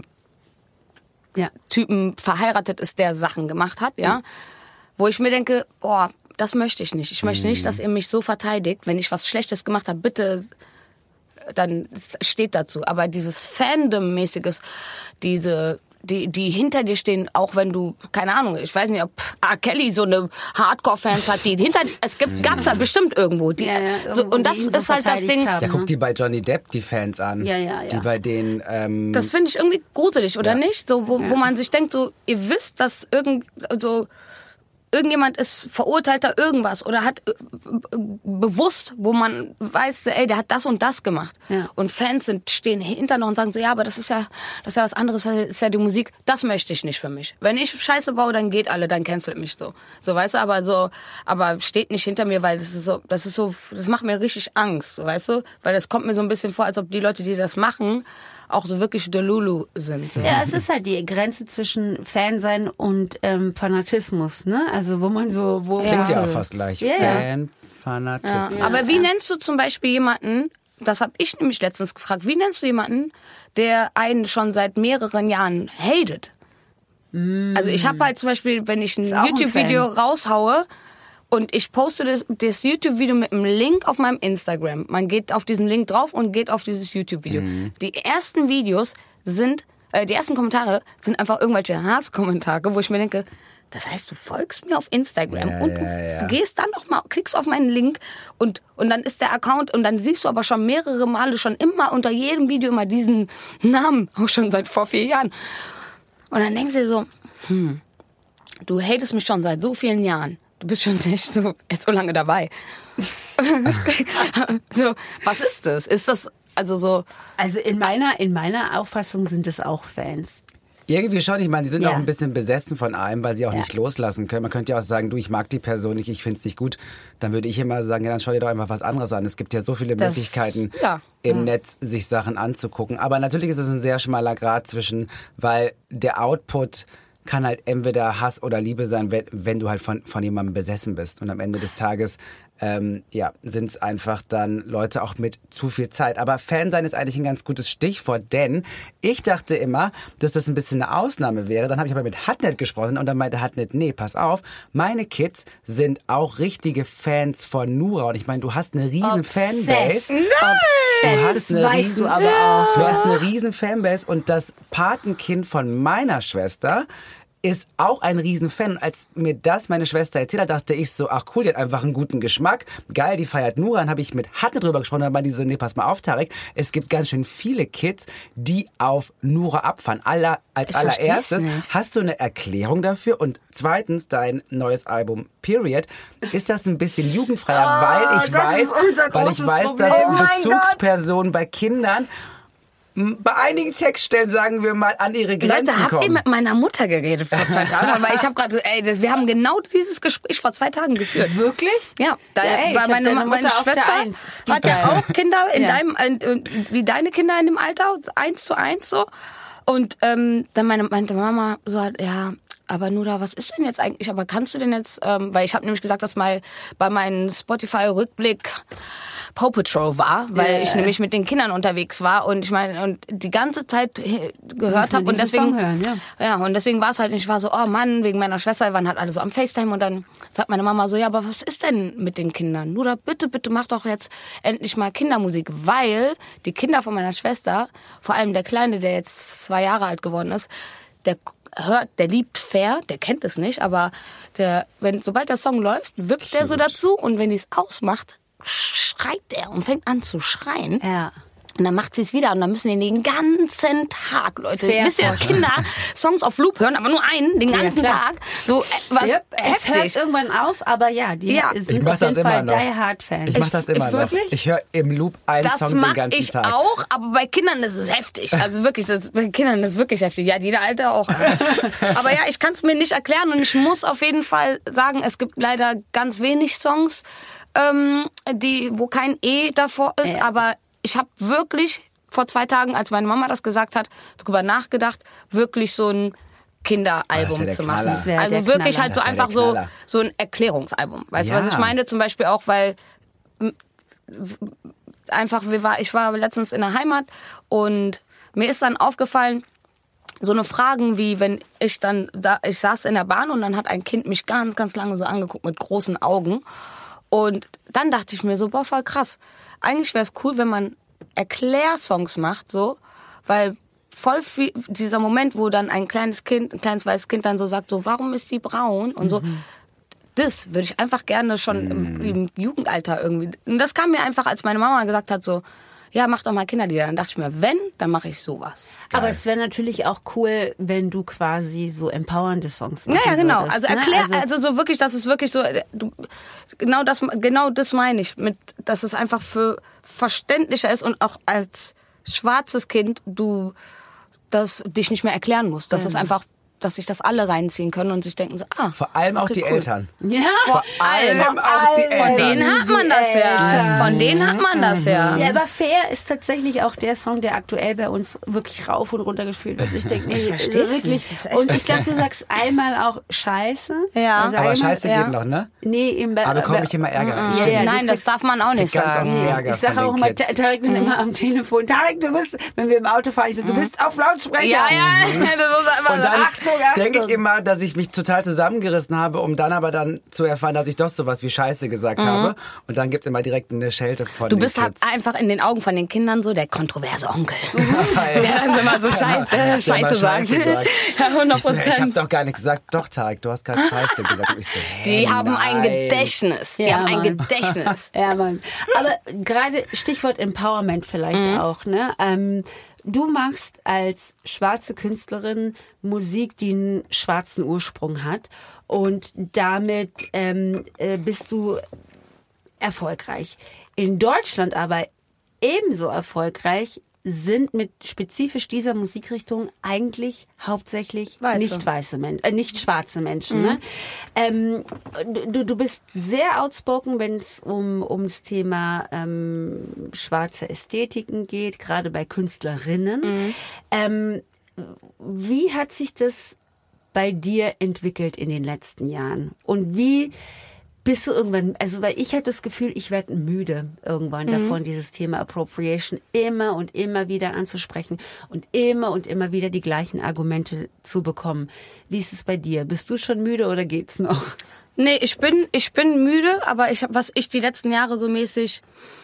ja, Typen verheiratet ist, der Sachen gemacht hat, ja. Mhm. Wo ich mir denke, boah, das möchte ich nicht. Ich möchte nicht, dass ihr mich so verteidigt. Wenn ich was Schlechtes gemacht habe, bitte, dann steht dazu. Aber dieses Fandom-mäßiges, diese die, die hinter dir stehen, auch wenn du, keine Ahnung, ich weiß nicht, ob R. Kelly so eine Hardcore-Fans hat, die hinter, es gibt, gab's halt bestimmt irgendwo. Die, Ja, ja, so, irgendwo, und das die ihn so ist halt das verteidigt Ding. haben. Ja, guck dir bei Johnny Depp die Fans an. Ja, ja, ja. Die bei denen, ähm, Das finde ich irgendwie gruselig, oder Ja. nicht? So, wo, wo man sich denkt, so, ihr wisst, dass irgend, so, irgendjemand ist verurteilter irgendwas oder hat äh, bewusst, wo man weiß, ey, der hat das und das gemacht. Ja. Und Fans sind, stehen hinter noch und sagen so, ja, aber das ist ja, das ist ja was anderes, das ist ja die Musik. Das möchte ich nicht für mich. Wenn ich Scheiße baue, dann geht alle, dann cancelt mich so. So, weißt du, aber so, aber steht nicht hinter mir, weil das ist so, das ist so, das macht mir richtig Angst, so, weißt du? Weil das kommt mir so ein bisschen vor, als ob die Leute, die das machen, auch so wirklich Delulu sind. So. Ja, es ist halt die Grenze zwischen Fansein und ähm, Fanatismus, ne? Also wo man so... Wo klingt ja so- auch fast gleich. Ja, ja. Fan, Fanatismus. Aber wie nennst du zum Beispiel jemanden, das habe ich nämlich letztens gefragt, wie nennst du jemanden, der einen schon seit mehreren Jahren hatet? Also ich habe halt zum Beispiel, wenn ich ein Ist auch ein YouTube-Video Fan. raushaue und ich poste das, das YouTube-Video mit einem Link auf meinem Instagram. Man geht auf diesen Link drauf und geht auf dieses YouTube-Video. Die ersten Videos sind, äh, die ersten Kommentare sind einfach irgendwelche Hasskommentare, wo ich mir denke, das heißt, du folgst mir auf Instagram Ja, und du ja, ja. gehst dann noch mal, klickst auf meinen Link und, und dann ist der Account und dann siehst du aber schon mehrere Male schon immer unter jedem Video immer diesen Namen, auch schon seit vor vier Jahren. Und dann denkst du dir so, hm, du hatest mich schon seit so vielen Jahren. Du bist schon echt so, jetzt so lange dabei. So, was ist das? Ist das also so? Also in meiner, in meiner Auffassung sind es auch Fans. Irgendwie schon, ich meine, die sind Ja. auch ein bisschen besessen von allem, weil sie auch Ja. nicht loslassen können. Man könnte ja auch sagen, du, ich mag die Person nicht, ich finde es nicht gut. Dann würde ich immer sagen, ja, dann schau dir doch einfach was anderes an. Es gibt ja so viele Das- Möglichkeiten ja. im Netz, sich Sachen anzugucken. Aber natürlich ist es ein sehr schmaler Grat zwischen, weil der Output kann halt entweder Hass oder Liebe sein, wenn, wenn du halt von, von jemandem besessen bist. Und am Ende des Tages ähm, ja, sind es einfach dann Leute auch mit zu viel Zeit. Aber Fan sein ist eigentlich ein ganz gutes Stichwort, denn ich dachte immer, dass das ein bisschen eine Ausnahme wäre. Dann habe ich aber mit Hatnet gesprochen und dann meinte Hatnet, nee, pass auf, meine Kids sind auch richtige Fans von Nura. Und ich meine, du hast eine riesen Fanbase. Obsessed. Du Obsessed. hast Das eine weißt riesen, du aber auch. Du hast eine riesen Fanbase und das Patenkind von meiner Schwester ist auch ein Riesenfan. Und als mir das meine Schwester erzählt hat, dachte ich so, ach cool, die hat einfach einen guten Geschmack. Geil, die feiert Nura. Dann habe ich mit Hatne drüber gesprochen, dann meinte die so, nee, pass mal auf, Tarek, es gibt ganz schön viele Kids, die auf Nura abfahren. Aller, als Ich versteh's allererstes, nicht. hast du eine Erklärung dafür? Und zweitens, dein neues Album, Period, ist das ein bisschen jugendfreier, weil ich das weiß, ist unser weil ich großes weiß, Problem. dass Oh mein Bezugspersonen bei Kindern bei einigen Textstellen, sagen wir mal, an ihre Grenzen Leute, habt kommen. ihr mit meiner Mutter geredet vor zwei Tagen? Weil ich habe gerade, ey, das- wir haben genau dieses Gespräch vor zwei Tagen geführt. Wirklich? Ja, da, Ja, ey, ich weil hab meine, deine meine Mutter auf der Schwester Eins. Speak hat ja geil. auch Kinder in Ja. deinem, äh, wie deine Kinder in dem Alter, eins zu eins so. Und ähm, dann meine, meinte Mama so, halt, ja, aber Nura, was ist denn jetzt eigentlich? Aber kannst du denn jetzt, ähm, weil ich habe nämlich gesagt, dass mal bei meinem Spotify-Rückblick Paw Patrol war, weil Ja. ich nämlich mit den Kindern unterwegs war und ich meine und die ganze Zeit he- gehört Muss man habe und diesen deswegen Song hören, ja. ja, und deswegen war es halt, ich war so, oh Mann, wegen meiner Schwester, wir waren halt alle so am FaceTime und dann sagt meine Mama so, ja, aber was ist denn mit den Kindern? Nura, bitte, bitte mach doch jetzt endlich mal Kindermusik, weil die Kinder von meiner Schwester, vor allem der Kleine, der jetzt zwei Jahre alt geworden ist, der hört, der liebt Fair, der kennt es nicht, aber der, wenn, sobald der Song läuft, wippt der so dazu und wenn die es ausmacht, schreit er und fängt an zu schreien. Ja. Und dann macht sie es wieder und dann müssen die den ganzen Tag, Leute, Fair wisst ihr, dass Kinder Songs auf Loop hören, aber nur einen, den ganzen klar. Tag. So, äh, was Yep, es hört heftig. irgendwann auf, aber ja, die Ja. Ich sind mach auf das jeden immer Fall noch. Die Hard Fans. Ich mach das immer noch. Wirklich? Ich höre im Loop einen Das Song den mag ganzen ich Tag. auch, aber bei Kindern ist es heftig. Also wirklich, das, bei Kindern ist es wirklich heftig. Ja, jeder Alter auch. Aber ja, ich kann es mir nicht erklären und ich muss auf jeden Fall sagen, es gibt leider ganz wenig Songs, ähm, die, wo kein E davor ist. Ja. Aber ich habe wirklich vor zwei Tagen, als meine Mama das gesagt hat, drüber nachgedacht, wirklich so ein Ah, das Kinderalbum wär der zu machen. Knaller. Das wär Also der wirklich Knaller. halt so Das wär der einfach so, Knaller. so ein Erklärungsalbum. Weißt du, Ja. was ich meine? Zum Beispiel auch, weil einfach, wir war, ich war letztens in der Heimat und mir ist dann aufgefallen, so eine Fragen wie, wenn ich dann, da, ich saß in der Bahn und dann hat ein Kind mich ganz, ganz lange so angeguckt mit großen Augen. Und dann dachte ich mir so, boah, voll krass. Eigentlich wäre es cool, wenn man Erklärsongs macht, so, weil voll viel, dieser Moment, wo dann ein kleines Kind, ein kleines weißes Kind dann so sagt, so, warum ist die braun? Und so, mhm. das würde ich einfach gerne schon mhm. im, im Jugendalter irgendwie. Und das kam mir einfach, als meine Mama gesagt hat, so, ja, mach doch mal Kinderlieder. Dann dachte ich mir, wenn, dann mache ich sowas. Geil. Aber es wäre natürlich auch cool, wenn du quasi so empowernde Songs machst. Ja, ja, genau. Würdest, also erklär, ne? also, also so wirklich, das ist wirklich so, du, genau das, genau das meine ich, mit, dass es einfach für verständlicher ist und auch als schwarzes Kind du das dich nicht mehr erklären musst. Das ja. ist einfach, dass sich das alle reinziehen können und sich denken so, ah. Vor allem auch okay, die cool. Eltern. Ja, vor allem auch die Eltern. Von denen hat man das ja. Von denen hat man das ja. Ja, aber Fair ist tatsächlich auch der Song, der aktuell bei uns wirklich rauf und runter gespielt wird. Ich denke, ich nee, verstehe also wirklich. Und ich glaube, du sagst einmal auch Scheiße. Ja. Also aber einmal, Scheiße ja. geht noch, ne? Nee, eben bei, aber bekomme ich immer Ärger. Ja, ja, Nein, das darf man auch nicht sagen. Ärger ich sage auch immer, Tarek dann immer am Telefon, Tarek, du bist, wenn wir im Auto fahren, ich so, du bist auf Lautsprecher. Ja, ja, das ist einfach und dann Achtung, Achtung. denke ich immer, dass ich mich total zusammengerissen habe, um dann aber dann zu erfahren, dass ich doch sowas wie Scheiße gesagt mhm. habe. Und dann gibt's immer direkt eine Schelte von Du den bist Kids. halt einfach in den Augen von den Kindern so der kontroverse Onkel. der dann immer so Scheiße, äh, Scheiße sagt. Ja, hundert Prozent. Ich, so, ich habe doch gar nichts gesagt. Doch, Tarek, du hast gerade Scheiße gesagt. Und ich so, hey, die haben nein. ein Gedächtnis. Die Ja, haben ein Mann. Gedächtnis. Ja, Mann. Aber gerade Stichwort Empowerment vielleicht mhm. auch, ne? Ähm, du machst als schwarze Künstlerin Musik, die einen schwarzen Ursprung hat. Und damit ähm, äh, bist du erfolgreich. In Deutschland aber ebenso erfolgreich sind mit spezifisch dieser Musikrichtung eigentlich hauptsächlich Weiße. nicht weiße Menschen, äh, nicht schwarze Menschen. Mhm. Ne? Ähm, du, du bist sehr outspoken, wenn es um ums Thema ähm, schwarze Ästhetiken geht, gerade bei Künstlerinnen. Mhm. Ähm, wie hat sich das bei dir entwickelt in den letzten Jahren? Und wie bist du irgendwann, also weil ich habe das Gefühl, ich werde müde irgendwann mhm. davon, dieses Thema Appropriation immer und immer wieder anzusprechen und immer und immer wieder die gleichen Argumente zu bekommen. Wie ist es bei dir? Bist du schon müde oder geht's noch? Nee, ich bin, ich bin müde, aber ich, was ich die letzten Jahre so mäßig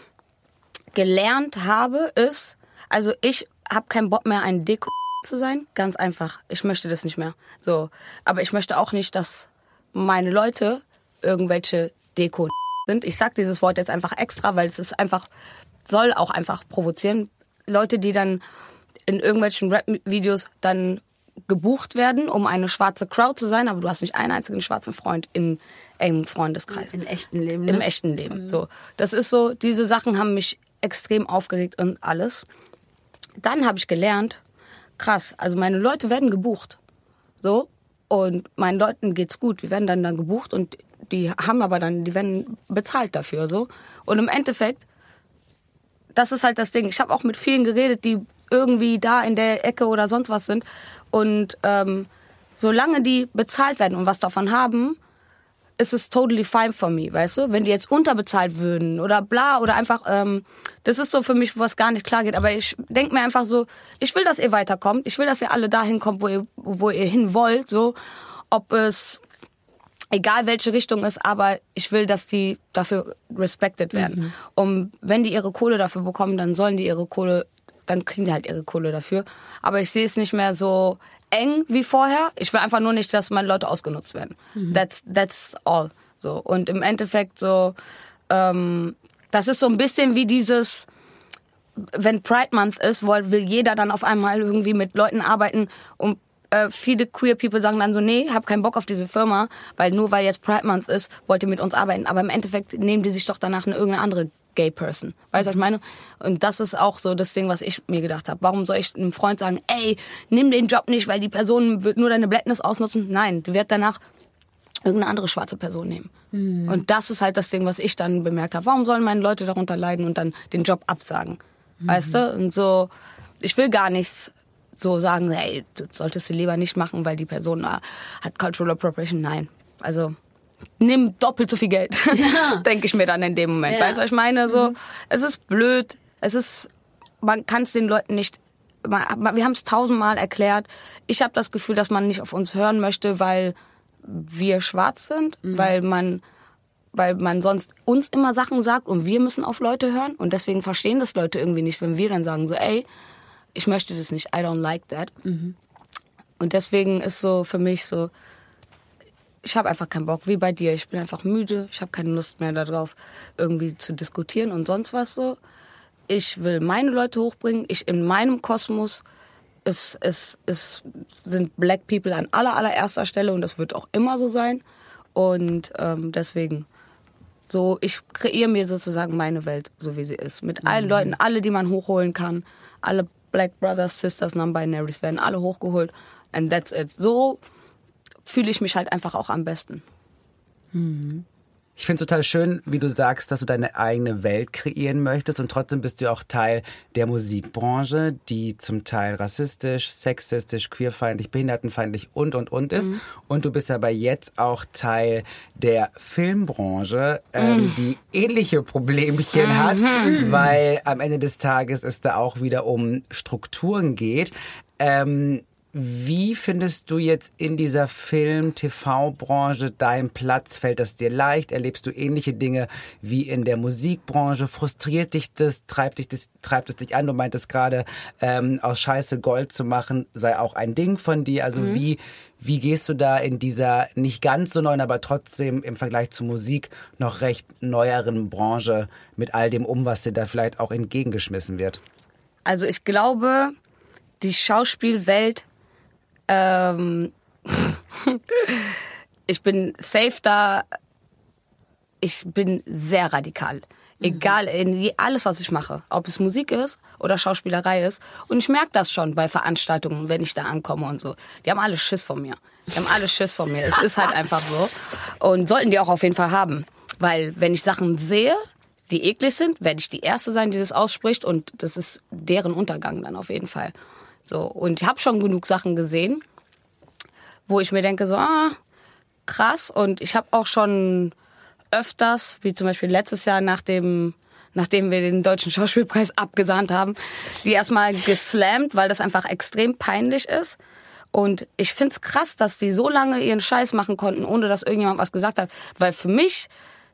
gelernt habe, ist, also ich habe keinen Bock mehr, ein Deko zu sein. Ganz einfach. Ich möchte das nicht mehr. So. Aber ich möchte auch nicht, dass meine Leute irgendwelche Deko sind. Ich sag dieses Wort jetzt einfach extra, weil es ist einfach, soll auch einfach provozieren. Leute, die dann in irgendwelchen Rap-Videos dann gebucht werden, um eine schwarze Crowd zu sein, aber du hast nicht einen einzigen schwarzen Freund im engen Freundeskreis. Im echten Leben, ne? Im echten Leben. Mhm. So. Das ist so, diese Sachen haben mich extrem aufgeregt und alles. Dann habe ich gelernt, krass, also meine Leute werden gebucht. So. Und meinen Leuten geht's gut. Wir werden dann dann gebucht und die haben aber dann, die werden bezahlt dafür, so. Und im Endeffekt, das ist halt das Ding. Ich habe auch mit vielen geredet, die irgendwie da in der Ecke oder sonst was sind. Und ähm, solange die bezahlt werden und was davon haben, ist es totally fine for me, weißt du? Wenn die jetzt unterbezahlt würden oder bla oder einfach, ähm, das ist so für mich, was gar nicht klar geht. Aber ich denke mir einfach so, ich will, dass ihr weiterkommt. Ich will, dass ihr alle dahin kommt, wo ihr, wo ihr hin wollt, so. Ob es, egal welche Richtung ist, aber ich will, dass die dafür respected werden. Mhm. Und wenn die ihre Kohle dafür bekommen, dann sollen die ihre Kohle, dann kriegen die halt ihre Kohle dafür. Aber ich sehe es nicht mehr so eng wie vorher. Ich will einfach nur nicht, dass meine Leute ausgenutzt werden. Mhm. That's, that's all. So. Und im Endeffekt so, ähm, das ist so ein bisschen wie dieses, wenn Pride Month ist, will jeder dann auf einmal irgendwie mit Leuten arbeiten und äh, viele queer People sagen dann so, nee, hab keinen Bock auf diese Firma, weil nur weil jetzt Pride Month ist, wollt ihr mit uns arbeiten. Aber im Endeffekt nehmen die sich doch danach eine irgendeine andere Gay Person. Weißt du, was ich meine? Und das ist auch so das Ding, was ich mir gedacht habe. Warum soll ich einem Freund sagen, ey, nimm den Job nicht, weil die Person wird nur deine Blackness ausnutzen? Nein, die wird danach irgendeine andere schwarze Person nehmen. Mhm. Und das ist halt das Ding, was ich dann bemerkt habe. Warum sollen meine Leute darunter leiden und dann den Job absagen? Mhm. Weißt du? Und so, ich will gar nichts so sagen, hey, du solltest du lieber nicht machen, weil die Person na, hat Cultural Appropriation. Nein. Also, nimm doppelt so viel Geld, ja. denke ich mir dann in dem Moment. Ja. Weißt du, was ich meine? So, mhm. Es ist blöd. Es ist, man kann es den Leuten nicht, man, wir haben es tausendmal erklärt. Ich habe das Gefühl, dass man nicht auf uns hören möchte, weil wir schwarz sind, mhm. weil man, weil man sonst uns immer Sachen sagt und wir müssen auf Leute hören und deswegen verstehen das Leute irgendwie nicht, wenn wir dann sagen so, ey, ich möchte das nicht. I don't like that. Mhm. Und deswegen ist so für mich so, ich habe einfach keinen Bock, wie bei dir. Ich bin einfach müde, ich habe keine Lust mehr darauf, irgendwie zu diskutieren und sonst was so. Ich will meine Leute hochbringen, ich in meinem Kosmos. Es, es, es sind Black People an aller, allererster Stelle und das wird auch immer so sein. Und ähm, deswegen, so, ich kreiere mir sozusagen meine Welt, so wie sie ist. Mit allen mhm. Leuten, alle, die man hochholen kann. Alle Black Brothers, Sisters, Non-Binaries werden alle hochgeholt. And that's it. So fühle ich mich halt einfach auch am besten. Mhm. Ich finde es total schön, wie du sagst, dass du deine eigene Welt kreieren möchtest und trotzdem bist du auch Teil der Musikbranche, die zum Teil rassistisch, sexistisch, queerfeindlich, behindertenfeindlich und, und, und ist. Mhm. Und du bist aber jetzt auch Teil der Filmbranche, ähm, mhm. die ähnliche Problemchen mhm. hat, weil am Ende des Tages es da auch wieder um Strukturen geht. Ähm, Wie findest du jetzt in dieser Film-T V-Branche deinen Platz? Fällt das dir leicht? Erlebst du ähnliche Dinge wie in der Musikbranche? Frustriert dich das? Treibt dich das, treibt es dich an? Du meintest gerade, ähm, aus Scheiße Gold zu machen, sei auch ein Ding von dir. Also mhm. wie, wie gehst du da in dieser nicht ganz so neuen, aber trotzdem im Vergleich zu Musik noch recht neueren Branche mit all dem um, was dir da vielleicht auch entgegengeschmissen wird? Also ich glaube, die Schauspielwelt Ähm, ich bin safe da, ich bin sehr radikal. Egal, in alles, was ich mache. Ob es Musik ist oder Schauspielerei ist. Und ich merke das schon bei Veranstaltungen, wenn ich da ankomme und so. Die haben alle Schiss vor mir. Die haben alle Schiss vor mir. Es ist halt einfach so. Und sollten die auch auf jeden Fall haben. Weil wenn ich Sachen sehe, die eklig sind, werde ich die Erste sein, die das ausspricht. Und das ist deren Untergang dann auf jeden Fall. So, und ich habe schon genug Sachen gesehen, wo ich mir denke, so, ah, krass. Und ich habe auch schon öfters, wie zum Beispiel letztes Jahr, nach dem, nachdem wir den Deutschen Schauspielpreis abgesahnt haben, die erstmal geslammt, weil das einfach extrem peinlich ist. Und ich find's krass, dass die so lange ihren Scheiß machen konnten, ohne dass irgendjemand was gesagt hat. Weil für mich,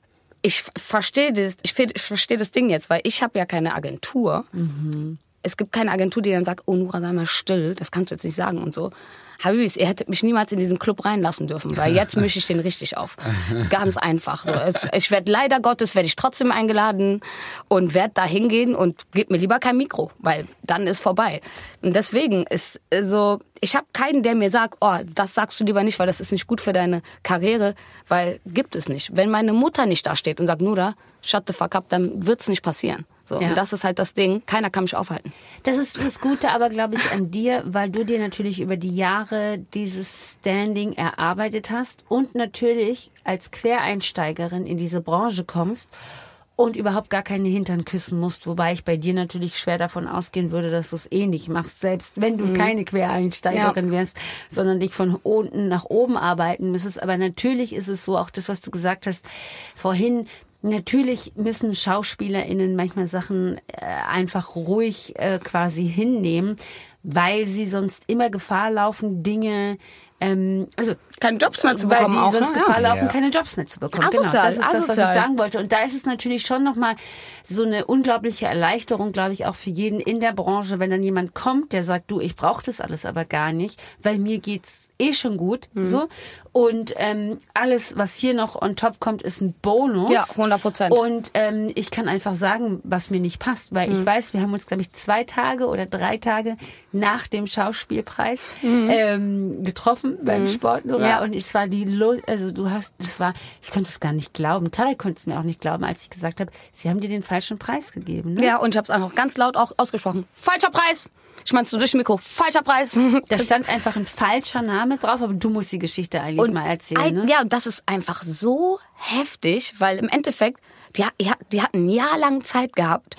ich verstehe das, ich, ich verstehe das Ding jetzt, weil ich habe ja keine Agentur. Mhm. Es gibt keine Agentur, die dann sagt, oh Nura, sei mal still, das kannst du jetzt nicht sagen und so. Habibis, ihr hättet mich niemals in diesen Club reinlassen dürfen, weil jetzt mische ich den richtig auf. Ganz einfach. So, es, ich werde leider Gottes, werde ich trotzdem eingeladen und werde da hingehen und gib mir lieber kein Mikro, weil dann ist vorbei. Und deswegen ist so, ich habe keinen, der mir sagt, oh, das sagst du lieber nicht, weil das ist nicht gut für deine Karriere, weil gibt es nicht. Wenn meine Mutter nicht da steht und sagt, Nura, shut the fuck up, dann wird's nicht passieren. So, ja. Und das ist halt das Ding. Keiner kann mich aufhalten. Das ist das Gute aber, glaube ich, an dir, weil du dir natürlich über die Jahre dieses Standing erarbeitet hast und natürlich als Quereinsteigerin in diese Branche kommst und überhaupt gar keine Hintern küssen musst. Wobei ich bei dir natürlich schwer davon ausgehen würde, dass du es eh nicht machst, selbst wenn du mhm. keine Quereinsteigerin ja. wärst, sondern dich von unten nach oben arbeiten müsstest. Aber natürlich ist es so, auch das, was du gesagt hast vorhin, natürlich müssen SchauspielerInnen manchmal Sachen äh, einfach ruhig äh, quasi hinnehmen, weil sie sonst immer Gefahr laufen, Dinge, ähm, also keine Jobs mehr zu bekommen, weil sie auch, sonst ne? Gefahr ja. laufen, ja. keine Jobs mehr zu bekommen. Asozial, genau, das ist asozial. das, was ich sagen wollte. Und da ist es natürlich schon nochmal so eine unglaubliche Erleichterung, glaube ich, auch für jeden in der Branche, wenn dann jemand kommt, der sagt, du, ich brauche das alles aber gar nicht, weil mir geht's eh schon gut, mhm. so. Und ähm, alles, was hier noch on top kommt, ist ein Bonus. Ja, hundert Prozent. Und ähm, ich kann einfach sagen, was mir nicht passt, weil mhm. ich weiß, wir haben uns, glaube ich, zwei Tage oder drei Tage nach dem Schauspielpreis mhm. ähm, getroffen beim mhm. Sport, Nura. Ja. Und es war die, Lo- also du hast, das war, ich konnte es gar nicht glauben. Tarek konnte es mir auch nicht glauben, als ich gesagt habe, sie haben dir den falschen Preis gegeben. Ne? Ja, und ich habe es einfach ganz laut auch ausgesprochen. Falscher Preis! Ich meinst du durch Mikro, falscher Preis. Da stand einfach ein falscher Name drauf, aber du musst die Geschichte eigentlich und mal erzählen. Ein, ne? Ja, und das ist einfach so heftig, weil im Endeffekt, die, die hatten ein Jahr lang Zeit gehabt,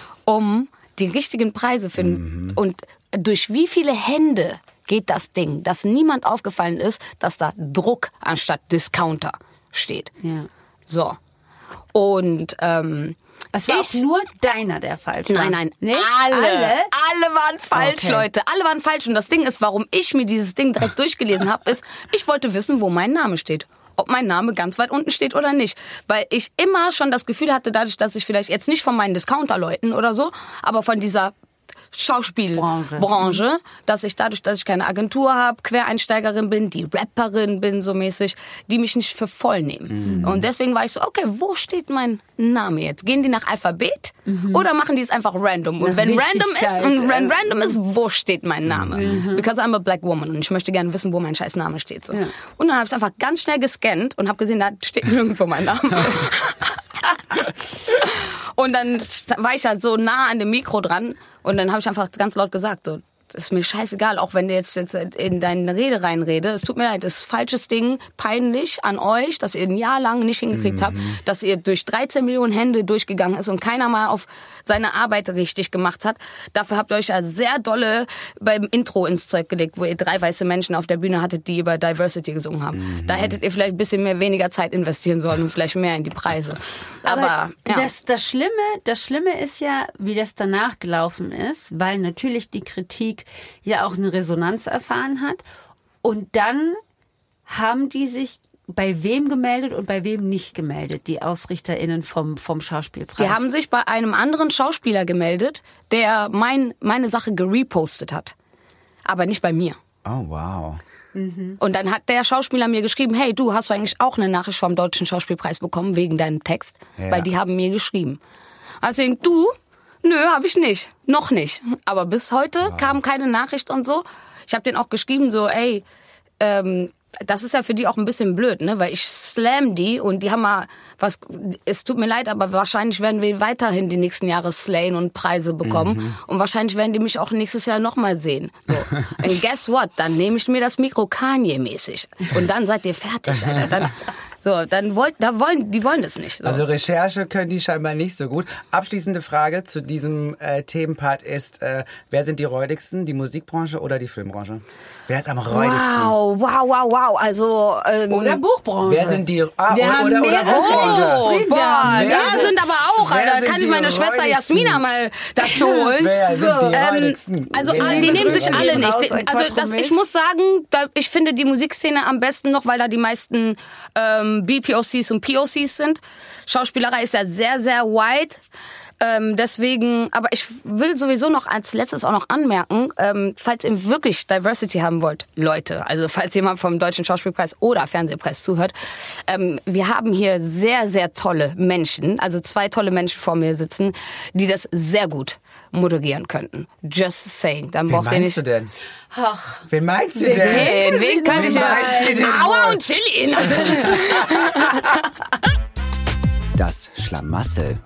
um die richtigen Preise zu finden. Mhm. Und durch wie viele Hände geht das Ding, dass niemand aufgefallen ist, dass da Druck anstatt Discounter steht. Ja. So. Und ähm, es war ich, auch nur deiner, der falsch war. Nein, nein, nicht alle, alle. Alle waren falsch, okay. Leute. Alle waren falsch. Und das Ding ist, warum ich mir dieses Ding direkt durchgelesen habe, ist, ich wollte wissen, wo mein Name steht. Ob mein Name ganz weit unten steht oder nicht. Weil ich immer schon das Gefühl hatte, dadurch, dass ich vielleicht jetzt nicht von meinen Discounter-Leuten oder so, aber von dieser Schauspielbranche, Branche. dass ich dadurch, dass ich keine Agentur habe, Quereinsteigerin bin, die Rapperin bin so mäßig, die mich nicht für voll nehmen. Mhm. Und deswegen war ich so, okay, wo steht mein Name jetzt? Gehen die nach Alphabet mhm. oder machen die es einfach random? Und das wenn random ist und wenn äh, random ist, wo steht mein Name? Mhm. Because I'm a black woman und ich möchte gerne wissen, wo mein scheiß Name steht. So. Ja. Und dann habe ich einfach ganz schnell gescannt und habe gesehen, da steht nirgendwo mein Name. Und dann war ich halt so nah an dem Mikro dran und dann habe ich einfach ganz laut gesagt, so, ist mir scheißegal, auch wenn du jetzt, jetzt in deine Rede reinrede. Es tut mir leid, das ist falsches Ding, peinlich an euch, dass ihr ein Jahr lang nicht hingekriegt mhm. habt, dass ihr durch dreizehn Millionen Hände durchgegangen ist und keiner mal auf seine Arbeit richtig gemacht hat. Dafür habt ihr euch ja sehr dolle beim Intro ins Zeug gelegt, wo ihr drei weiße Menschen auf der Bühne hattet, die über Diversity gesungen haben. Mhm. Da hättet ihr vielleicht ein bisschen mehr weniger Zeit investieren sollen und vielleicht mehr in die Preise. Aber, Aber ja. das, das Schlimme, das Schlimme ist ja, wie das danach gelaufen ist, weil natürlich die Kritik ja auch eine Resonanz erfahren hat. Und dann haben die sich bei wem gemeldet und bei wem nicht gemeldet, die AusrichterInnen vom, vom Schauspielpreis? Die haben sich bei einem anderen Schauspieler gemeldet, der mein, meine Sache gerepostet hat. Aber nicht bei mir. Oh, wow. Mhm. Und dann hat der Schauspieler mir geschrieben, hey, du, hast du eigentlich auch eine Nachricht vom Deutschen Schauspielpreis bekommen wegen deinem Text? Ja. Weil die haben mir geschrieben. Also du... Nö, habe ich nicht. Noch nicht. Aber bis heute wow. kam keine Nachricht und so. Ich habe denen auch geschrieben, so, ey, ähm, das ist ja für die auch ein bisschen blöd, ne? Weil ich slam die und die haben mal was, es tut mir leid, aber wahrscheinlich werden wir weiterhin die nächsten Jahre slayen und Preise bekommen. Mhm. Und wahrscheinlich werden die mich auch nächstes Jahr nochmal sehen. So. And guess what? Dann nehme ich mir das Mikro Kanye-mäßig. Und dann seid ihr fertig, Alter. Dann, so, dann wollt, da wollen, die wollen das nicht. So. Also Recherche können die scheinbar nicht so gut. Abschließende Frage zu diesem äh, Themenpart ist, äh, wer sind die räudigsten, die Musikbranche oder die Filmbranche? Wer ist am räudigsten? Wow, wow, wow, wow. Also, ähm, oder Buchbranche. Wer sind die, ah, Wir oder, haben oder, oder Buchbranche? Oh, boah, wer da sind, sind aber auch, Alter, da kann ich meine Schwester räudigsten? Jasmina mal dazu holen. Wer sind die räudigsten? Ähm, also, Wer die nehmen sich alle nicht. raus, Also, das, ich muss sagen, da, ich finde die Musikszene am besten noch, weil da die meisten ähm, B P O Cs und P O Cs sind. Schauspielerei ist ja sehr, sehr wide. Ähm, deswegen, aber ich will sowieso noch als letztes auch noch anmerken, ähm, falls ihr wirklich Diversity haben wollt, Leute, also falls jemand vom Deutschen Schauspielpreis oder Fernsehpreis zuhört, ähm, wir haben hier sehr, sehr tolle Menschen, also zwei tolle Menschen vor mir sitzen, die das sehr gut moderieren könnten. Just saying. Dann braucht ihr nicht. Wen meinst du denn? Ach. Wen meinst du denn? Wen, wen kann ich ja? Aua und Chili. Das Schlamassel.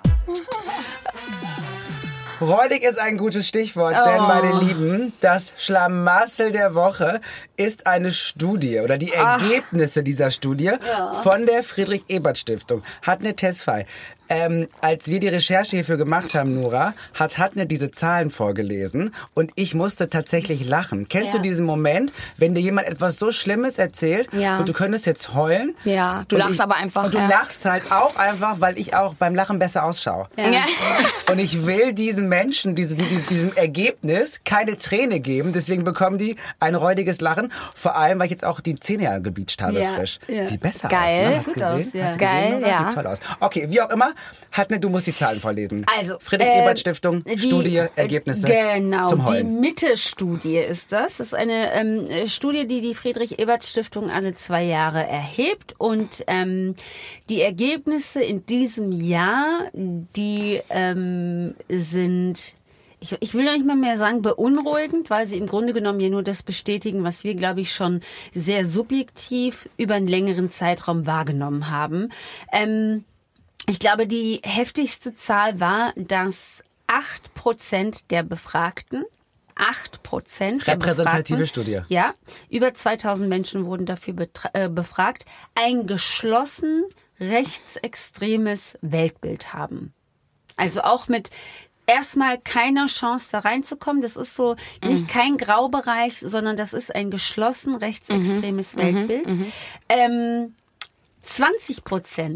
Räudig ist ein gutes Stichwort, Oh. denn meine Lieben, das Schlamassel der Woche ist eine Studie oder die Ergebnisse Ach. dieser Studie ja. von der Friedrich-Ebert-Stiftung. Hatne Tesfaye. Ähm, als wir die Recherche hierfür gemacht haben, Nora, hat Hatne diese Zahlen vorgelesen und ich musste tatsächlich lachen. Kennst ja. du diesen Moment, wenn dir jemand etwas so Schlimmes erzählt ja. und du könntest jetzt heulen? Ja, du lachst ich, aber einfach. Und du ja. lachst halt auch einfach, weil ich auch beim Lachen besser ausschaue. Ja. Ja. Und ich will diesen Menschen, diesem, diesem Ergebnis keine Träne geben, deswegen bekommen die ein räudiges Lachen. Vor allem, weil ich jetzt auch die Zähne ja gebleached habe, ja. frisch. Ja. Sieht besser Geil. aus. Ne? Hast du Gut gesehen? aus, ja. Hast du Geil, gesehen, ja. Sieht toll aus. Okay, wie auch immer, Hatne, du musst die Zahlen vorlesen. Also, Friedrich-Ebert-Stiftung, äh, Studie, Ergebnisse genau, zum die Heulen. Mitte-Studie ist das. Das ist eine ähm, Studie, die die Friedrich-Ebert-Stiftung alle zwei Jahre erhebt. Und ähm, die Ergebnisse in diesem Jahr, die ähm, sind... Ich, ich will noch nicht mal mehr sagen beunruhigend, weil sie im Grunde genommen ja nur das bestätigen, was wir, glaube ich, schon sehr subjektiv über einen längeren Zeitraum wahrgenommen haben. Ähm, ich glaube, die heftigste Zahl war, dass acht Prozent der Befragten, acht Prozent der Repräsentative Befragten, Studie. Ja, über zweitausend Menschen wurden dafür betra- äh, befragt, ein geschlossen rechtsextremes Weltbild haben. Also auch mit erstmal keiner Chance da reinzukommen. Das ist so nicht kein Graubereich, sondern das ist ein geschlossen rechtsextremes mhm. Weltbild. Mhm. Ähm, zwanzig Prozent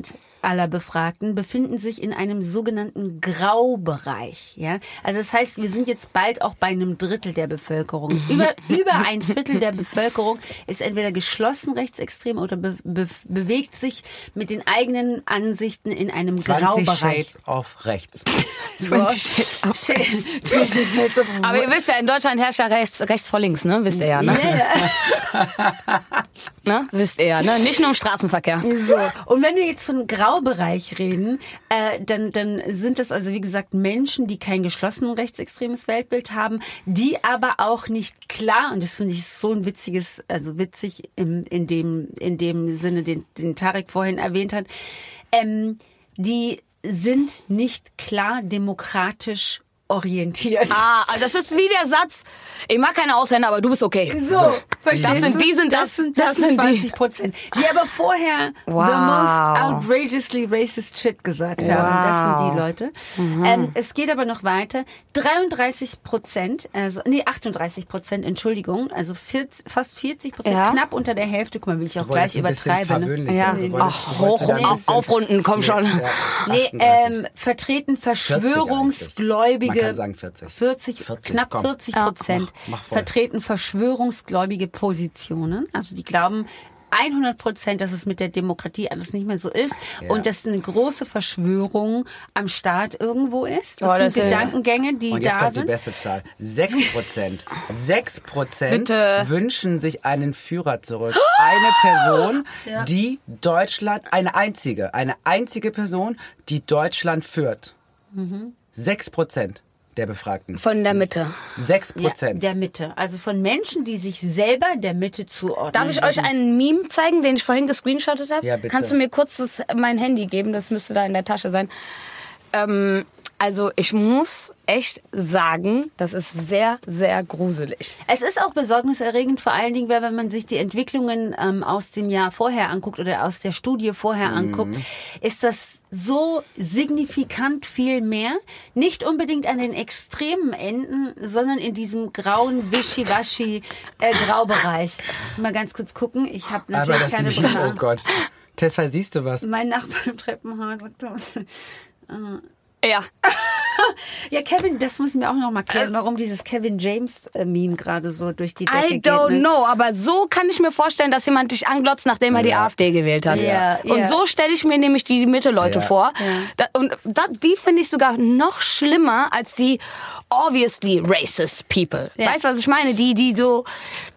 aller Befragten befinden sich in einem sogenannten Graubereich. Ja, also das heißt, wir sind jetzt bald auch bei einem Drittel der Bevölkerung. Über über ein Viertel der Bevölkerung ist entweder geschlossen rechtsextrem oder be, be, bewegt sich mit den eigenen Ansichten in einem zwanzig Graubereich. Shades auf rechts. zwanzig Shades of rechts. Aber ihr wisst ja, in Deutschland herrscht ja rechts, rechts vor links, ne? Wisst ihr ja, ne? Ja, ja. Ne? Wisst ihr ja, ne? Nicht nur im Straßenverkehr. So. Und wenn wir jetzt von Graubereich reden, äh, dann, dann sind das also, wie gesagt, Menschen, die kein geschlossenes rechtsextremes Weltbild haben, die aber auch nicht klar, und das finde ich so ein witziges, also witzig im, in dem, in dem Sinne, den, den Tarek vorhin erwähnt hat, ähm, die sind nicht klar demokratisch orientiert. Ah, das ist wie der Satz, ich mag keine Ausländer, aber du bist okay. So, verstehst das sind du? die, sind das, das sind, das, das sind sind die. zwanzig Prozent. Die aber vorher Wow. the most outrageously racist shit gesagt haben. Das sind die Leute. Mhm. Ähm, es geht aber noch weiter. dreiunddreißig Prozent, also, nee, achtunddreißig Prozent, Entschuldigung, also vierzig, fast vierzig Prozent, Ja. knapp unter der Hälfte. Guck mal, wie ich auch Du wolltest gleich ein bisschen übertreibe. Ne? verwöhnlich, Ja. du wolltest- Ach, du hoch, wolltest da ein auf, bisschen- aufrunden, komm schon. Ja, Nee, achtunddreißig. ähm, vertreten Verschwörungsgläubige, Man kann sagen vierzig. vierzig, vierzig, knapp komm. vierzig Prozent Mach- mach voll. vertreten verschwörungsgläubige Positionen. Also die glauben hundert Prozent, dass es mit der Demokratie alles nicht mehr so ist Ja. und dass eine große Verschwörung am Start irgendwo ist. Das Oh, das sind ist- Gedankengänge, die Und jetzt da kommt die sind. beste Zahl. Sechs Prozent. Sechs Prozent Bitte. wünschen sich einen Führer zurück. Eine Person, die Deutschland, eine einzige, eine einzige Person, die Deutschland führt. Sechs Prozent der Befragten. Von der Mitte. Sechs Ja, Prozent. der Mitte. Also von Menschen, die sich selber der Mitte zuordnen. Darf ich euch einen Meme zeigen, den ich vorhin gescreenshottet habe? Ja, bitte. Kannst du mir kurz das, mein Handy geben? Das müsste da in der Tasche sein. Ähm, also ich muss echt sagen, das ist sehr, sehr gruselig. Es ist auch besorgniserregend, vor allen Dingen, weil wenn man sich die Entwicklungen ähm, aus dem Jahr vorher anguckt oder aus der Studie vorher Mhm. anguckt, ist das so signifikant viel mehr. Nicht unbedingt an den extremen Enden, sondern in diesem grauen Wischiwaschi äh, Graubereich. Mal ganz kurz gucken. Ich habe Aber natürlich das keine ist nicht, oh Brille. Gott. Tesfa, siehst du was? Mein Nachbar im Treppenhaus sagt so. Ja. Ja, Kevin, das müssen wir auch noch mal klären, warum dieses Kevin James-Meme gerade so durch die Decke I geht. don't ne? know, aber so kann ich mir vorstellen, dass jemand dich anglotzt, nachdem er die Ja. AfD gewählt hat. Ja, Und ja. so stelle ich mir nämlich die Mitte-Leute Ja. vor. Da, und da, die finde ich sogar noch schlimmer als die obviously racist people. Ja. Weißt du, was ich meine? Die, die so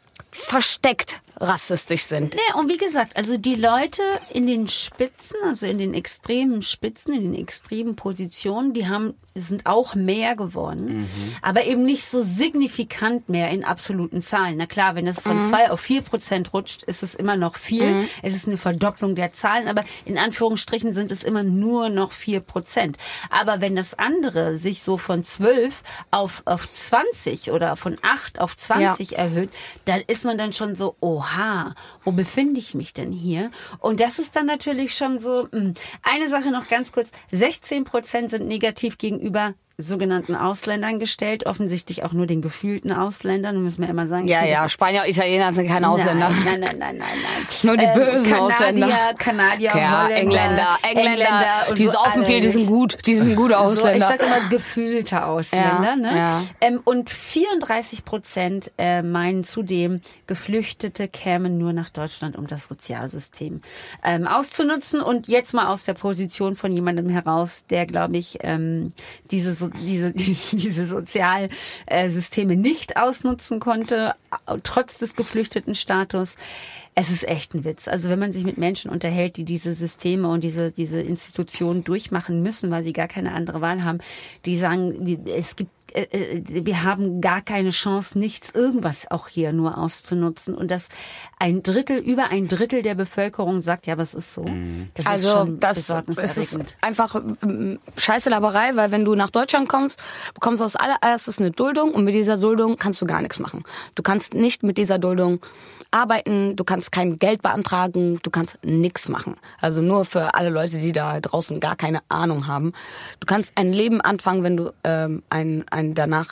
versteckt rassistisch sind. Nee, und wie gesagt, also die Leute in den Spitzen, also in den extremen Spitzen, in den extremen Positionen, die haben, sind auch mehr geworden, Mhm. aber eben nicht so signifikant mehr in absoluten Zahlen. Na klar, wenn es von zwei auf vier Prozent rutscht, ist es immer noch viel. Es ist eine Verdopplung der Zahlen, aber in Anführungsstrichen sind es immer nur noch vier Prozent. Aber wenn das andere sich so von zwölf auf, auf zwanzig oder von acht auf zwanzig erhöht, dann ist man dann schon so, oha, wo befinde ich mich denn hier? Und das ist dann natürlich schon so, mh. Eine Sache noch ganz kurz, sechzehn Prozent sind negativ gegenüber sogenannten Ausländern gestellt, offensichtlich auch nur den gefühlten Ausländern, müssen wir immer sagen. Ja, ich ja, finde Spanier, Italiener sind keine Ausländer. Nein, nein, nein, nein, nein, nein. Nur die Ähm, bösen Kanadier, Ausländer. Kanadier, Ja, Holländer, Engländer, Engländer, und die so saufen alle viel, die sind nicht. gut, die sind gute So, ich Ausländer. sag immer gefühlte Ausländer. Ja, ne? ja. Ähm, und vierunddreißig Prozent äh, meinen zudem, Geflüchtete kämen nur nach Deutschland, um das Sozialsystem ähm, auszunutzen. Und jetzt mal aus der Position von jemandem heraus, der, glaube ich, ähm, diese, so, diese, diese, diese Sozialsysteme nicht ausnutzen konnte, trotz des Geflüchtetenstatus. Es ist echt ein Witz. Also wenn man sich mit Menschen unterhält, die diese Systeme und diese diese Institutionen durchmachen müssen, weil sie gar keine andere Wahl haben, die sagen, es gibt wir haben gar keine Chance, nichts, irgendwas auch hier nur auszunutzen. Und dass ein Drittel, über ein Drittel der Bevölkerung sagt, ja, aber es ist so. Das ist Also schon das es ist besorgniserregend. einfach ähm, scheiße Laberei, weil wenn du nach Deutschland kommst, bekommst du als allererstes eine Duldung und mit dieser Duldung kannst du gar nichts machen. Du kannst nicht mit dieser Duldung arbeiten, du kannst kein Geld beantragen, du kannst nichts machen. Also nur für alle Leute, die da draußen gar keine Ahnung haben. Du kannst ein Leben anfangen, wenn du ähm, ein, ein danach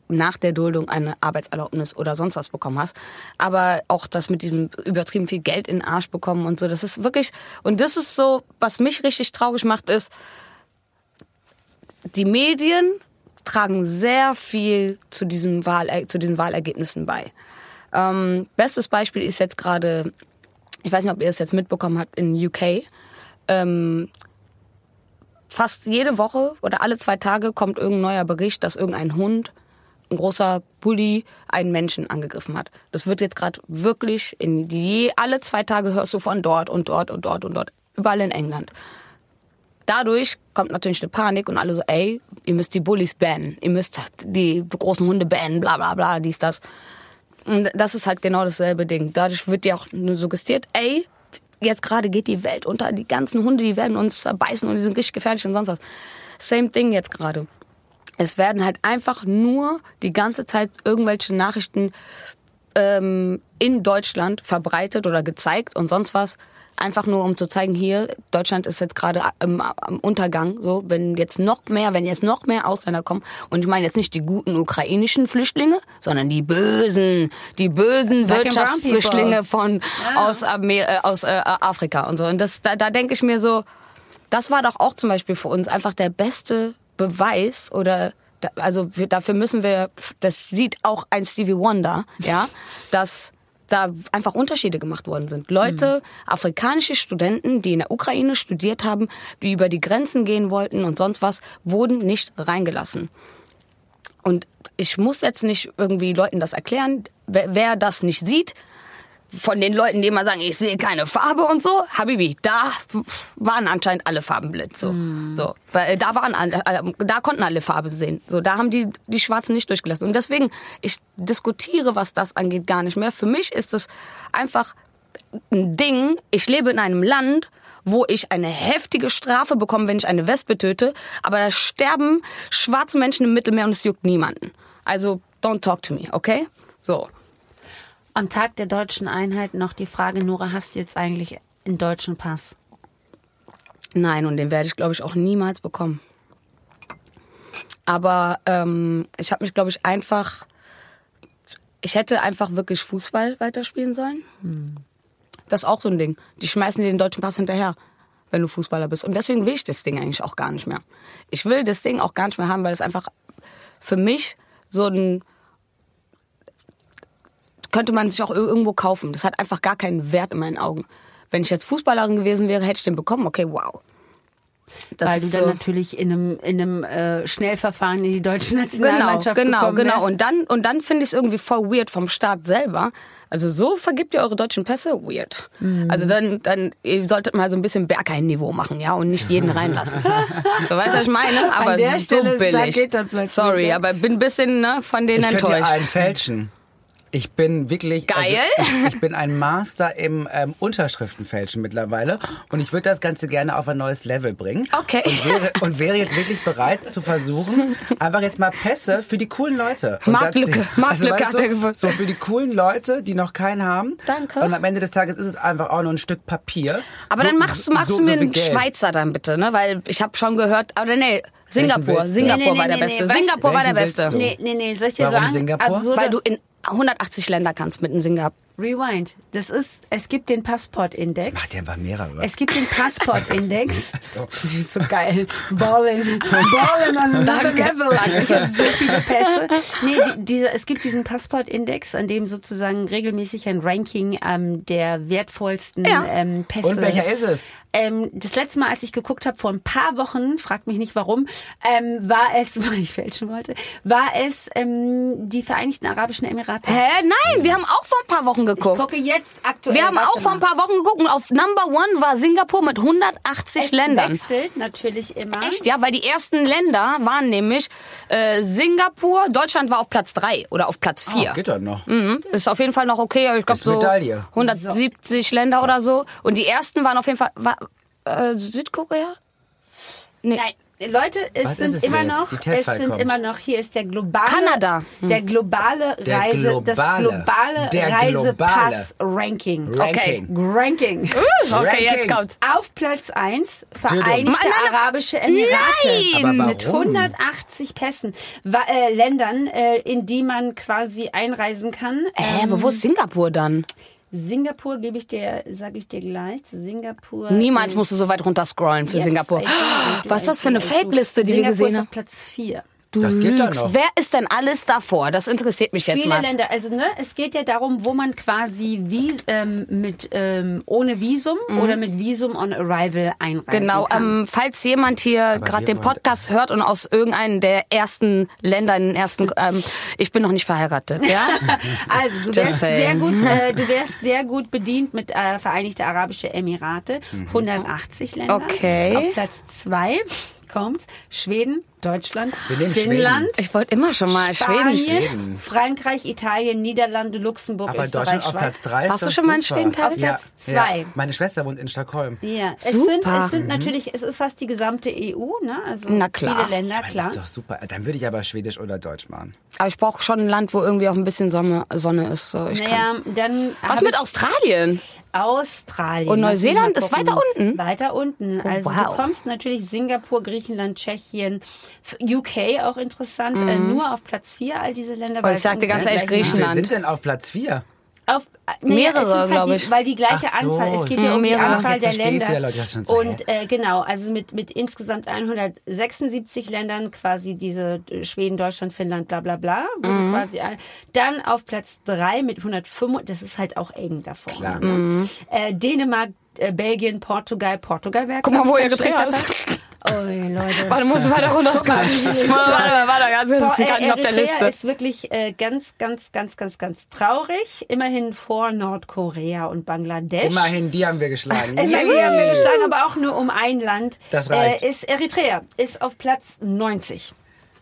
nach der Duldung eine Arbeitserlaubnis oder sonst was bekommen hast. Aber auch das mit diesem übertrieben viel Geld in den Arsch bekommen und so, das ist wirklich, und das ist so, was mich richtig traurig macht, ist, die Medien tragen sehr viel zu, diesem Wahl, zu diesen Wahlergebnissen bei. Ähm, bestes Beispiel ist jetzt gerade, ich weiß nicht, ob ihr es jetzt mitbekommen habt, in U K. Ähm, fast jede Woche oder alle zwei Tage kommt irgendein neuer Bericht, dass irgendein Hund, ein großer Bully, einen Menschen angegriffen hat. Das wird jetzt gerade wirklich, in je, alle zwei Tage hörst du von dort und dort und dort und dort, überall in England. Dadurch kommt natürlich eine Panik und alle so, ey, ihr müsst die Bullies bannen, ihr müsst die großen Hunde bannen, bla bla bla, dies, das. Und das ist halt genau dasselbe Ding. Dadurch wird dir auch suggestiert, ey, jetzt gerade geht die Welt unter, die ganzen Hunde, die werden uns beißen und die sind richtig gefährlich und sonst was. Same thing jetzt gerade. Es werden halt einfach nur die ganze Zeit irgendwelche Nachrichten ähm, in Deutschland verbreitet oder gezeigt und sonst was. Einfach nur, um zu zeigen, hier, Deutschland ist jetzt gerade am, am Untergang. So, wenn jetzt noch mehr, wenn jetzt noch mehr Ausländer kommen, und ich meine jetzt nicht die guten ukrainischen Flüchtlinge, sondern die bösen, die bösen Black Wirtschaftsflüchtlinge von ja. aus, Amer äh, aus äh, Afrika und so. Und das, da, da denke ich mir so, das war doch auch zum Beispiel für uns einfach der beste Beweis oder da, also wir, dafür müssen wir, das sieht auch ein Stevie Wonder, ja, dass da einfach Unterschiede gemacht worden sind. Leute, mhm. afrikanische Studenten, die in der Ukraine studiert haben, die über die Grenzen gehen wollten und sonst was, wurden nicht reingelassen. Und ich muss jetzt nicht irgendwie Leuten das erklären. Wer, wer das nicht sieht, von den Leuten, die immer sagen, ich sehe keine Farbe und so, Habibi, da waren anscheinend alle Farben blind. So, mm. so, weil da waren, da konnten alle Farben sehen. So, da haben die die Schwarzen nicht durchgelassen. Und deswegen, ich diskutiere, was das angeht, gar nicht mehr. Für mich ist es einfach ein Ding. Ich lebe in einem Land, wo ich eine heftige Strafe bekomme, wenn ich eine Wespe töte. Aber da sterben schwarze Menschen im Mittelmeer und es juckt niemanden. Also, don't talk to me, okay? So. Am Tag der deutschen Einheit noch die Frage, Nora, hast du jetzt eigentlich einen deutschen Pass? Nein, und den werde ich, glaube ich, auch niemals bekommen. Aber ähm, ich habe mich, glaube ich, einfach... Ich hätte einfach wirklich Fußball weiterspielen sollen. Hm. Das ist auch so ein Ding. Die schmeißen dir den deutschen Pass hinterher, wenn du Fußballer bist. Und deswegen will ich das Ding eigentlich auch gar nicht mehr. Ich will das Ding auch gar nicht mehr haben, weil es einfach für mich so ein... könnte man sich auch irgendwo kaufen. Das hat einfach gar keinen Wert in meinen Augen. Wenn ich jetzt Fußballerin gewesen wäre, hätte ich den bekommen. Okay, wow. Das Weil du dann so natürlich in einem, in einem äh, Schnellverfahren in die deutsche Nationalmannschaft genau, gekommen genau, wärst. genau. Und dann, und dann finde ich es irgendwie voll weird vom Staat selber. Also so vergibt ihr eure deutschen Pässe? Weird. Mhm. Also dann, dann ihr solltet mal so ein bisschen Berghain-Niveau machen, ja, und nicht jeden reinlassen. So, weißt du, was ich meine? Aber An der so Stelle billig. geht das plötzlich, Sorry, ne? aber bin ein bisschen ne, von denen ich enttäuscht. Ich könnte einen fälschen. Ich bin wirklich... Geil. Also, ich, ich bin ein Master im ähm, Unterschriftenfälschen mittlerweile und ich würde das Ganze gerne auf ein neues Level bringen. Okay. Und wäre, und wäre jetzt wirklich bereit zu versuchen, einfach jetzt mal Pässe für die coolen Leute. Und Marktlücke, das- Marktlücke weißt hat er du, gewusst. so für die coolen Leute, die noch keinen haben. Danke. Und am Ende des Tages ist es einfach auch nur ein Stück Papier. Aber so, dann machst, so, machst so, du mir so viel einen Geld. Schweizer dann bitte, ne? Weil ich habe schon gehört, oder nee, Singapur, willst du? Singapur Nee, nee, war der nee, Beste. nee, Singapur war der welchen willst Beste. du? Nee, nee, nee, soll ich dir Warum sagen? Singapur? Absurde- Weil du in hundertachtzig Länder kannst mit einem Singapur. Rewind. Das ist, es gibt den Passportindex. Ach, der war mehrere. Es gibt den Passportindex. So. Das ist so geil. Ballin. Ballin on another level. Ich habe so viele Pässe. Nee, die, dieser, es gibt diesen Passportindex, an dem sozusagen regelmäßig ein Ranking ähm, der wertvollsten Ja. ähm, Pässe. Und welcher ist es? Ähm, das letzte Mal, als ich geguckt habe, vor ein paar Wochen, fragt mich nicht warum, ähm, war es, weil ich fälschen wollte, war es ähm, die Vereinigten Arabischen Emirate. Hä? Nein, wir haben auch vor ein paar Wochen Ich geguckt. gucke jetzt aktuell. Wir haben warte auch vor ein mal. paar Wochen geguckt und auf Number One war Singapur mit hundertachtzig Es Ländern. wechselt natürlich immer. Echt, ja, weil die ersten Länder waren nämlich äh, Singapur, Deutschland war auf Platz drei oder auf Platz vier. Ah, geht doch noch. Mhm. Ist auf jeden Fall noch okay, aber ich glaube Ist so Medaille. hundertsiebzig Länder oder so. Und die ersten waren auf jeden Fall, war, äh, Südkorea? Nee. Nein, Leute, es Was sind ist es immer jetzt? noch, Die es Testfall sind kommt. immer noch, hier ist der globale, Kanada. Hm. der globale Der Reise, das globale. globale Der Reisepass-Ranking. Ranking. Ranking. Okay, Ranking. jetzt kommt. Auf Platz eins Entschuldigung. Vereinigte Nein, nein, nein. Arabische Emirate. Nein. Aber Mit warum? hundertachtzig Pässen, wa- äh, Ländern, äh, in die man quasi einreisen kann. Hä, aber wo ist Singapur dann? Singapur gebe ich dir, sage ich dir gleich. Singapur. Niemals ist- musst du so weit runter scrollen für Yes, Singapur. I do, I do, Was ist I das für do, eine I do. Fake-Liste, die wir Singapur gesehen ist haben? auf Platz vier. Du Das geht doch lügst. noch. Wer ist denn alles davor? Das interessiert mich jetzt Viele mal. Länder, also ne, es geht ja darum, wo man quasi wie, ähm, mit ähm, ohne Visum oder mit Visum on Arrival einreisen Genau, kann. ähm, falls jemand hier gerade wir den wollen- Podcast hört und aus irgendeinem der ersten Länder, in den ersten, ähm, ich bin noch nicht verheiratet, ja? Also du Just wärst sehr saying. gut, äh, du wärst sehr gut bedient mit äh, Vereinigte Arabische Emirate, hundertachtzig Länder. Okay. Auf Platz zwei kommt Schweden, Deutschland, Wir nehmen Finnland. Schweden. Ich wollte immer schon mal Schweden. Spanien, Frankreich, Italien, Niederlande, Luxemburg, Aber Österreich, Deutschland auf Schweiz. Platz drei ist Warst du doch schon mal in super. Schweden, Teil? Auf Ja, Platz zwei. ja. Meine Schwester wohnt in Stockholm. Ja, es Super. sind, es sind natürlich, es ist fast die gesamte E U, ne? Also Na klar. viele Länder, Das klar. ist doch super. Dann würde ich aber Schwedisch oder Deutsch machen. Aber ich brauche schon ein Land, wo irgendwie auch ein bisschen Sonne, Sonne ist. So. Ich kann. Naja, dann Was hab mit ich Australien? Australien. Und Lass mich Neuseeland mal ist gucken. weiter unten? Weiter unten. Also wow. du kommst natürlich Singapur, Griechenland, Tschechien, U K auch interessant. Äh, nur auf Platz vier all diese Länder. Aber weil ich sag es dir ganz ungefähr ehrlich, gleich Wir Griechenland. sind denn auf Platz vier. Auf, nee, Mehrere, es sind halt glaub die, ich. Weil die gleiche Ach so. Anzahl, es geht ja Hm, um die mehrere. Anzahl Jetzt der verstehe ich's Länder. wieder, Leute, das schon so, Und äh, genau, also mit, mit insgesamt hundertsechsundsiebzig Ländern quasi diese äh, Schweden, Deutschland, Finnland, bla bla bla. wo Mhm. du quasi ein, dann auf Platz drei mit hundertfünf, das ist halt auch eng davor. Klar. Ne? Mhm. Äh, Dänemark, äh, Belgien, Portugal, Portugal wäre Guck mal, wo ihr ganz gedreht schlechter hast. Platz. Oh, Leute. Warte, musst du weiter runter scrollen. Warte, warte, warte, ganz, das Boah, ist gar äh, nicht auf der Eritrea Liste. ist wirklich äh, ganz, ganz, ganz, ganz, ganz traurig. Immerhin vor Nordkorea und Bangladesch. Immerhin, die haben wir geschlagen. Immerhin haben wir geschlagen, aber auch nur um ein Land. Das reicht. Äh, ist Eritrea ist auf Platz neunzig.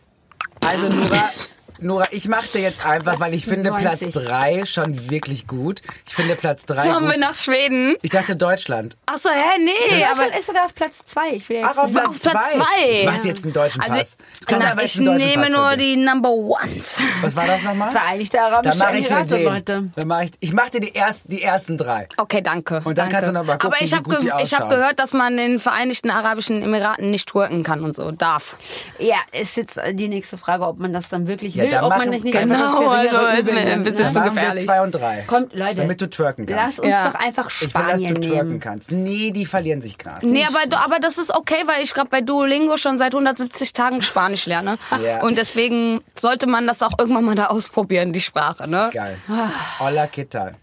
Also Nora, Nora, ich mache dir jetzt einfach, weil ich finde Platz neunzig. drei schon wirklich gut. Ich finde Platz drei Kommen wir gut. nach Schweden? Ich dachte Deutschland. Ach so, hä, nee, aber Deutschland ist sogar auf Platz zwei. Ich will jetzt Ach, auf nicht- Platz, auf Platz zwei. zwei. Ich mach dir jetzt einen deutschen also, Pass. Kannst na, aber jetzt ich einen deutschen nehme Pass nur für die Number Ones. Was war das nochmal? Vereinigte Dann Arabische mache ich dir Emirate, den. Leute. Dann mach ich, ich mache dir die, erst, die ersten drei. Okay, danke. Und dann danke. kannst du noch mal gucken, aber ich wie habe gut die ge ich hab ausschauen. gehört, dass man in den Vereinigten Arabischen Emiraten nicht twerken kann und so. Darf. Ja, ist jetzt die nächste Frage, ob man das dann wirklich Ja, will, dann ob man machen- nicht nicht Genau, einfach das geringere also ist Übel mir ein nimmt, bisschen ne? zu Dann machen wir gefährlich. zwei und drei. Kommt, Leute, Damit du twerken kannst. lass uns Ja. doch einfach Ich will, dass Spanien du twerken nehmen. kannst. Nee, die verlieren sich gerade. Nee, aber, du- aber das ist okay, weil ich gerade bei Duolingo schon seit hundertsiebzig Tagen Spanisch lerne. Ja. Und deswegen sollte man das auch irgendwann mal da ausprobieren, die Sprache, ne? Geil. Hola, ¿qué tal?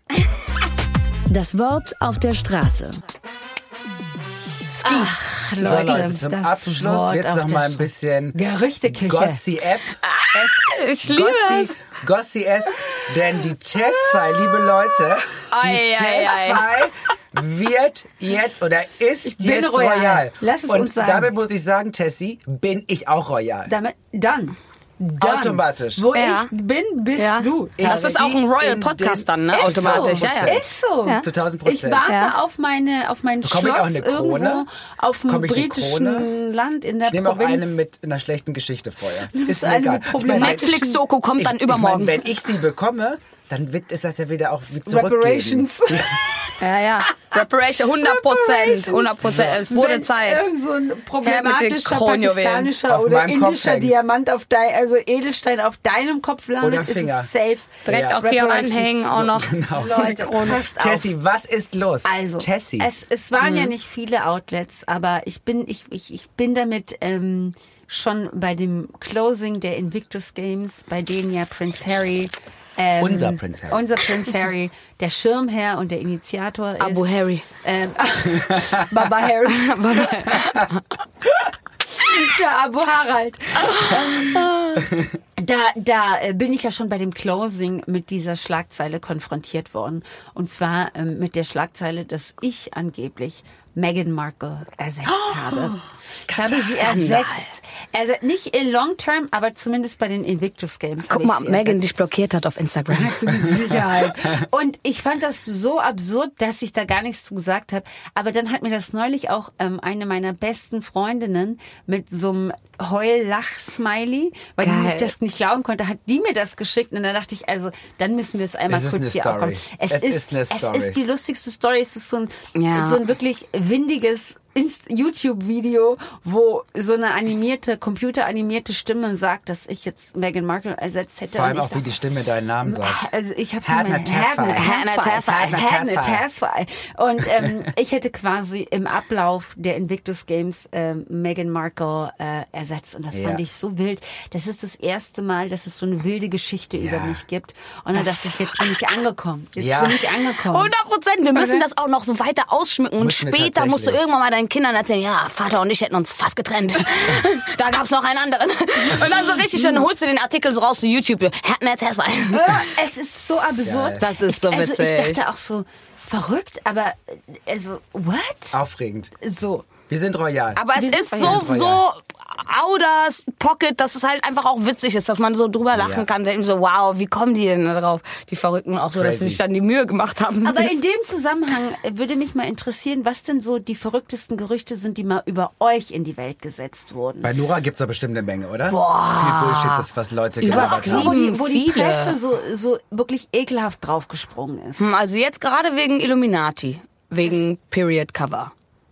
Das Wort auf der Straße. Ach, So, Leute, Leute, zum das Abschluss Wort wird auf noch der mal ein Straße. bisschen Gerüchteküche. Gossi-App. Ich liebe es. Gossi-esque, denn die Testfile, liebe Leute, die Ei, ei, ei. Testfile wird jetzt oder ist bin jetzt royal. royal. Lass es Und uns sagen. damit muss ich sagen, Tessie, bin ich auch royal. Damit, dann. Dann. Automatisch. Wo Ja. ich bin, bist Ja. du. Das ist auch ein Royal Podcast dann, ne? Ist Automatisch, so. ja, ja. Ist so. Ja. Zu tausend Ich Prozent. warte Ja. auf meine, auf mein Bekomme ich auch Schloss eine Krone? irgendwo auf dem Bekomme ich eine britischen Krone? Land in der Ich nehme auch Provinz. eine mit einer schlechten Geschichte vorher. Nimmst Ist mir eine egal. mit Ich meine, problematischen- Netflix-Doku kommt dann ich, übermorgen. Ich meine, wenn ich sie bekomme, dann wird ist das ja wieder auch wie zurückgeben. Reparations. Ja, ja. Reparation, hundert Prozent. hundert Prozent. Es wurde Wenn Zeit. irgend so ein Her mit den problematischer Kronjuwelen. pakistanischer Auf oder meinem Kopf indischer hängt. Diamant auf dein, also Edelstein auf deinem Kopf landet, Oder ist Finger. es safe. Direkt Ja. auch hier Reparations. ranhängen, auch noch. Genau. Leute, passt auf. Tessie, was ist los? Also, Tessie. es, es waren ja nicht viele Outlets, aber ich bin, ich, ich, ich bin damit ähm, schon bei dem Closing der Invictus Games, bei denen ja Prince Harry, ähm, Unser Prince Harry. unser Prince Harry, der Schirmherr und der Initiator ist. Abu Harry. Ähm, Baba Harry. der Abu Harald. Da, da äh, bin ich ja schon bei dem Closing mit dieser Schlagzeile konfrontiert worden. Und zwar ähm, mit der Schlagzeile, dass ich angeblich Meghan Markle ersetzt oh, habe. Ich habe sie ersetzt. Also nicht in Long Term, aber zumindest bei den Invictus Games. Guck mal, Meghan dich blockiert hat auf Instagram. Mit Sicherheit. Und ich fand das so absurd, dass ich da gar nichts zu gesagt habe. Aber dann hat mir das neulich auch ähm, eine meiner besten Freundinnen mit so einem Heul-Lach-Smiley, weil Geil. die mich das nicht glauben konnte, hat die mir das geschickt. Und dann dachte ich, also dann müssen wir es einmal es kurz hier Story. aufkommen. Es, es, ist, ist eine Story. Es ist die lustigste Story. Es ist so ein, ja. so ein wirklich windiges YouTube-Video, wo so eine animierte, computeranimierte Stimme sagt, dass ich jetzt Meghan Markle ersetzt hätte. Vor allem und auch, wie die Stimme deinen Namen sagt. Also ich habe Hannah Tesfaye. Und ähm, ich hätte quasi im Ablauf der Invictus Games ähm, Meghan Markle äh, ersetzt. Und das ja. fand ich so wild. Das ist das erste Mal, dass es so eine wilde Geschichte ja. über mich gibt. Und dann dachte ich, jetzt bin ich angekommen. Jetzt ja. bin ich angekommen. hundert Prozent. Wir müssen das auch noch so weiter ausschmücken. Und Müssen später musst du irgendwann mal deinen Kindern erzählen, ja, Vater und ich hätten uns fast getrennt. Da gab's noch einen anderen. Und dann so richtig, dann holst du den Artikel so raus zu YouTube. Hannah Tesfaye. Es ist so absurd. Das ist so witzig. Also ich dachte auch so, verrückt, aber also, what? Aufregend. So. Wir sind royal. Aber es Wir ist sind so, royal. so Audas Pocket, dass es halt einfach auch witzig ist, dass man so drüber lachen Ja. kann. Denken so, wow, wie kommen die denn da drauf? Die Verrückten auch so, dass Crazy. sie sich dann die Mühe gemacht haben. Aber in dem Zusammenhang würde mich mal interessieren, was denn so die verrücktesten Gerüchte sind, die mal über euch in die Welt gesetzt wurden. Bei Nora gibt's da bestimmt eine Menge, oder? Boah. Viel Bullshit, das was Leute Also gesagt auch so, wo haben. die, wo die Viele. Presse so, so wirklich ekelhaft draufgesprungen ist. Hm, Also jetzt gerade wegen Illuminati, wegen Period Cover.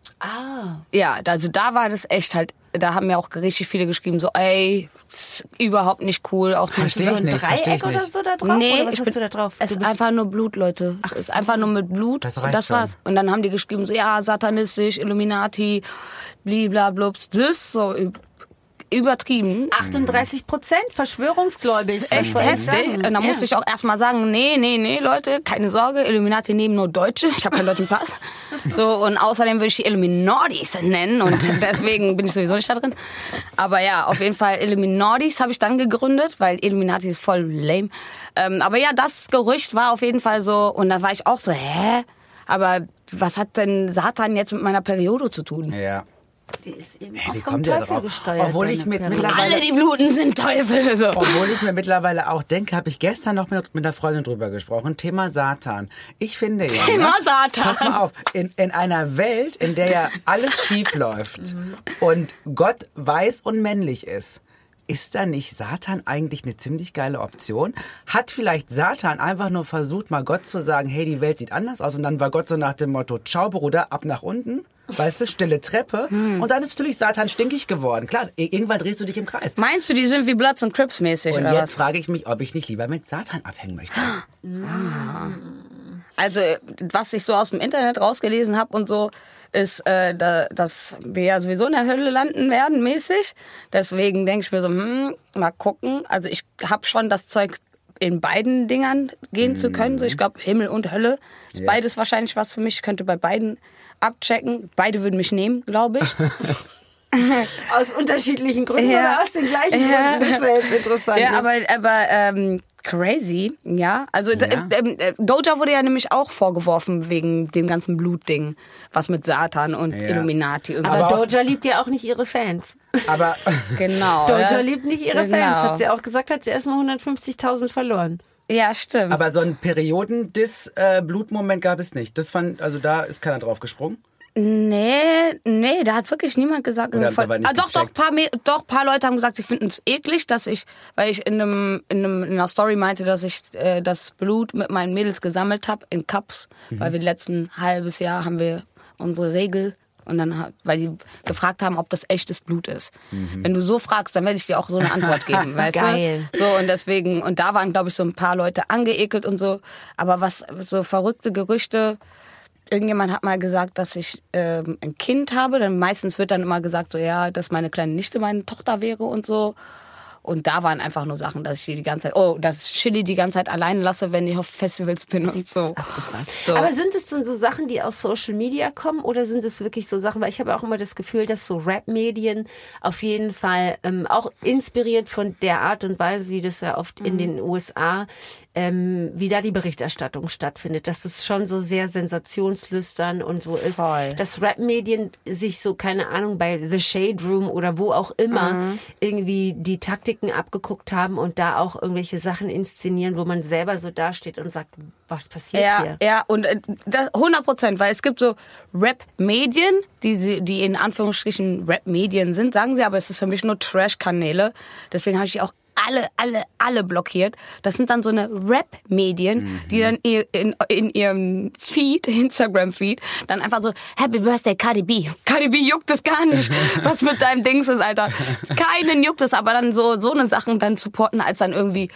Ah. Ja, also da war das echt halt, da haben mir auch richtig viele geschrieben, so, ey, ist überhaupt nicht cool. Auch dieses Versteh So ich ein nicht, versteh ich Dreieck oder nicht. so da drauf? Nee, oder was ich hast bin, du da drauf? Es Du ist bist- einfach nur Blut, Leute. Ach Es ist so. einfach nur mit Blut. Das und reicht das schon. war's. Und dann haben die geschrieben, so, ja, satanistisch, Illuminati, bliblablubs. Das ist so üb- übertrieben. achtunddreißig Prozent verschwörungsgläubig. Das ist echt was soll ich heftig. sagen? Und da Ja. musste ich auch erstmal sagen, nee, nee, nee, Leute, keine Sorge, Illuminati nehmen nur Deutsche. Ich habe keinen deutschen Pass. So, und außerdem würde ich die Illuminatis nennen und deswegen bin ich sowieso nicht da drin. Aber ja, auf jeden Fall Illuminatis habe ich dann gegründet, weil Illuminati ist voll lame. Ähm, aber ja, das Gerücht war auf jeden Fall so, und da war ich auch so, hä? Aber was hat denn Satan jetzt mit meiner Periode zu tun? Ja. Die ist eben Hey, wie auch vom kommt der Teufel drauf? gesteuert. Obwohl ich deine mit- Periode. mittlerweile- Alle, die bluten, sind Teufel. So. Obwohl ich mir mittlerweile auch denke, habe ich gestern noch mit, mit einer Freundin drüber gesprochen, Thema Satan. Ich finde ja... Thema ne, Satan. Pass mal auf, in, in einer Welt, in der ja alles schief läuft und Gott weiß und männlich ist, ist da nicht Satan eigentlich eine ziemlich geile Option? Hat vielleicht Satan einfach nur versucht, mal Gott zu sagen, hey, die Welt sieht anders aus, und dann war Gott so nach dem Motto, ciao Bruder, ab nach unten? Weißt du, stille Treppe. Hm. Und dann ist natürlich Satan stinkig geworden. Klar, i- irgendwann drehst du dich im Kreis. Meinst du, die sind wie Bloods und Crips mäßig Und oder jetzt was? frage ich mich, ob ich nicht lieber mit Satan abhängen möchte. Also, was ich so aus dem Internet rausgelesen habe und so, ist, äh, da, dass wir ja sowieso in der Hölle landen werden, mäßig. Deswegen denke ich mir so, hm, mal gucken. Also ich habe schon das Zeug, in beiden Dingern gehen mm. zu können. So, ich glaube, Himmel und Hölle ist Ja. beides wahrscheinlich was für mich. Ich könnte bei beiden abchecken. Beide würden mich nehmen, glaube ich. Aus unterschiedlichen Gründen Ja. oder aus den gleichen Ja. Gründen? Das wäre jetzt interessant. Ja, ne? aber, aber ähm, crazy, ja. Also Ja. d- ähm, äh, Doja wurde ja nämlich auch vorgeworfen wegen dem ganzen Blutding, was mit Satan und Ja. Illuminati und aber so. Doja liebt ja auch nicht ihre Fans. Aber Genau. Doja oder? liebt nicht ihre Genau. Fans. Hat sie auch gesagt, hat sie erstmal hundertfünfzigtausend verloren. Ja, stimmt. Aber so einen Perioden-Diss-Blutmoment gab es nicht. Das fand, also da ist keiner drauf gesprungen. Nee, nee, da hat wirklich niemand gesagt. Oder haben's Voll- aber nicht ah, doch, doch, gecheckt? paar, Me- doch, paar Leute haben gesagt, sie finden es eklig, dass ich, weil ich in, einem, in, einem, in einer Story meinte, dass ich äh, das Blut mit meinen Mädels gesammelt habe in Cups, Mhm. weil wir letzten halbes Jahr haben wir unsere Regel. Und dann, ha- weil die gefragt haben, ob das echtes Blut ist. Mhm. Wenn du so fragst, dann werde ich dir auch so eine Antwort geben, weißt Geil. du? So, und deswegen, und da waren, glaube ich, so ein paar Leute angeekelt und so. Aber was, so verrückte Gerüchte, irgendjemand hat mal gesagt, dass ich ähm, ein Kind habe. Dann meistens wird dann immer gesagt, so, ja, dass meine kleine Nichte meine Tochter wäre und so. Und da waren einfach nur Sachen, dass ich die ganze Zeit, oh, dass ich Chili die ganze Zeit alleine lasse, wenn ich auf Festivals bin und so. so. Aber sind es denn so Sachen, die aus Social Media kommen oder sind es wirklich so Sachen, weil ich habe auch immer das Gefühl, dass so Rap-Medien auf jeden Fall ähm, auch inspiriert von der Art und Weise, wie das ja oft mhm. in den U S A, ähm, wie da die Berichterstattung stattfindet, dass das schon so sehr sensationslüstern und so ist, Voll. dass Rap-Medien sich so, keine Ahnung, bei The Shade Room oder wo auch immer mhm. irgendwie die Taktiken abgeguckt haben und da auch irgendwelche Sachen inszenieren, wo man selber so dasteht und sagt, was passiert ja, hier? Ja, und äh, das hundert Prozent, weil es gibt so Rap-Medien, die, die in Anführungsstrichen Rap-Medien sind, sagen sie, aber es ist für mich nur Trash-Kanäle. Deswegen habe ich die auch alle, alle, alle blockiert. Das sind dann so eine Rap-Medien, mhm. die dann in, in ihrem Feed, Instagram-Feed, dann einfach so, Happy Birthday Cardi B. Cardi B juckt es gar nicht, was mit deinem Dings ist, Alter. Keinen juckt es, aber dann so, so eine Sachen dann supporten, als dann irgendwie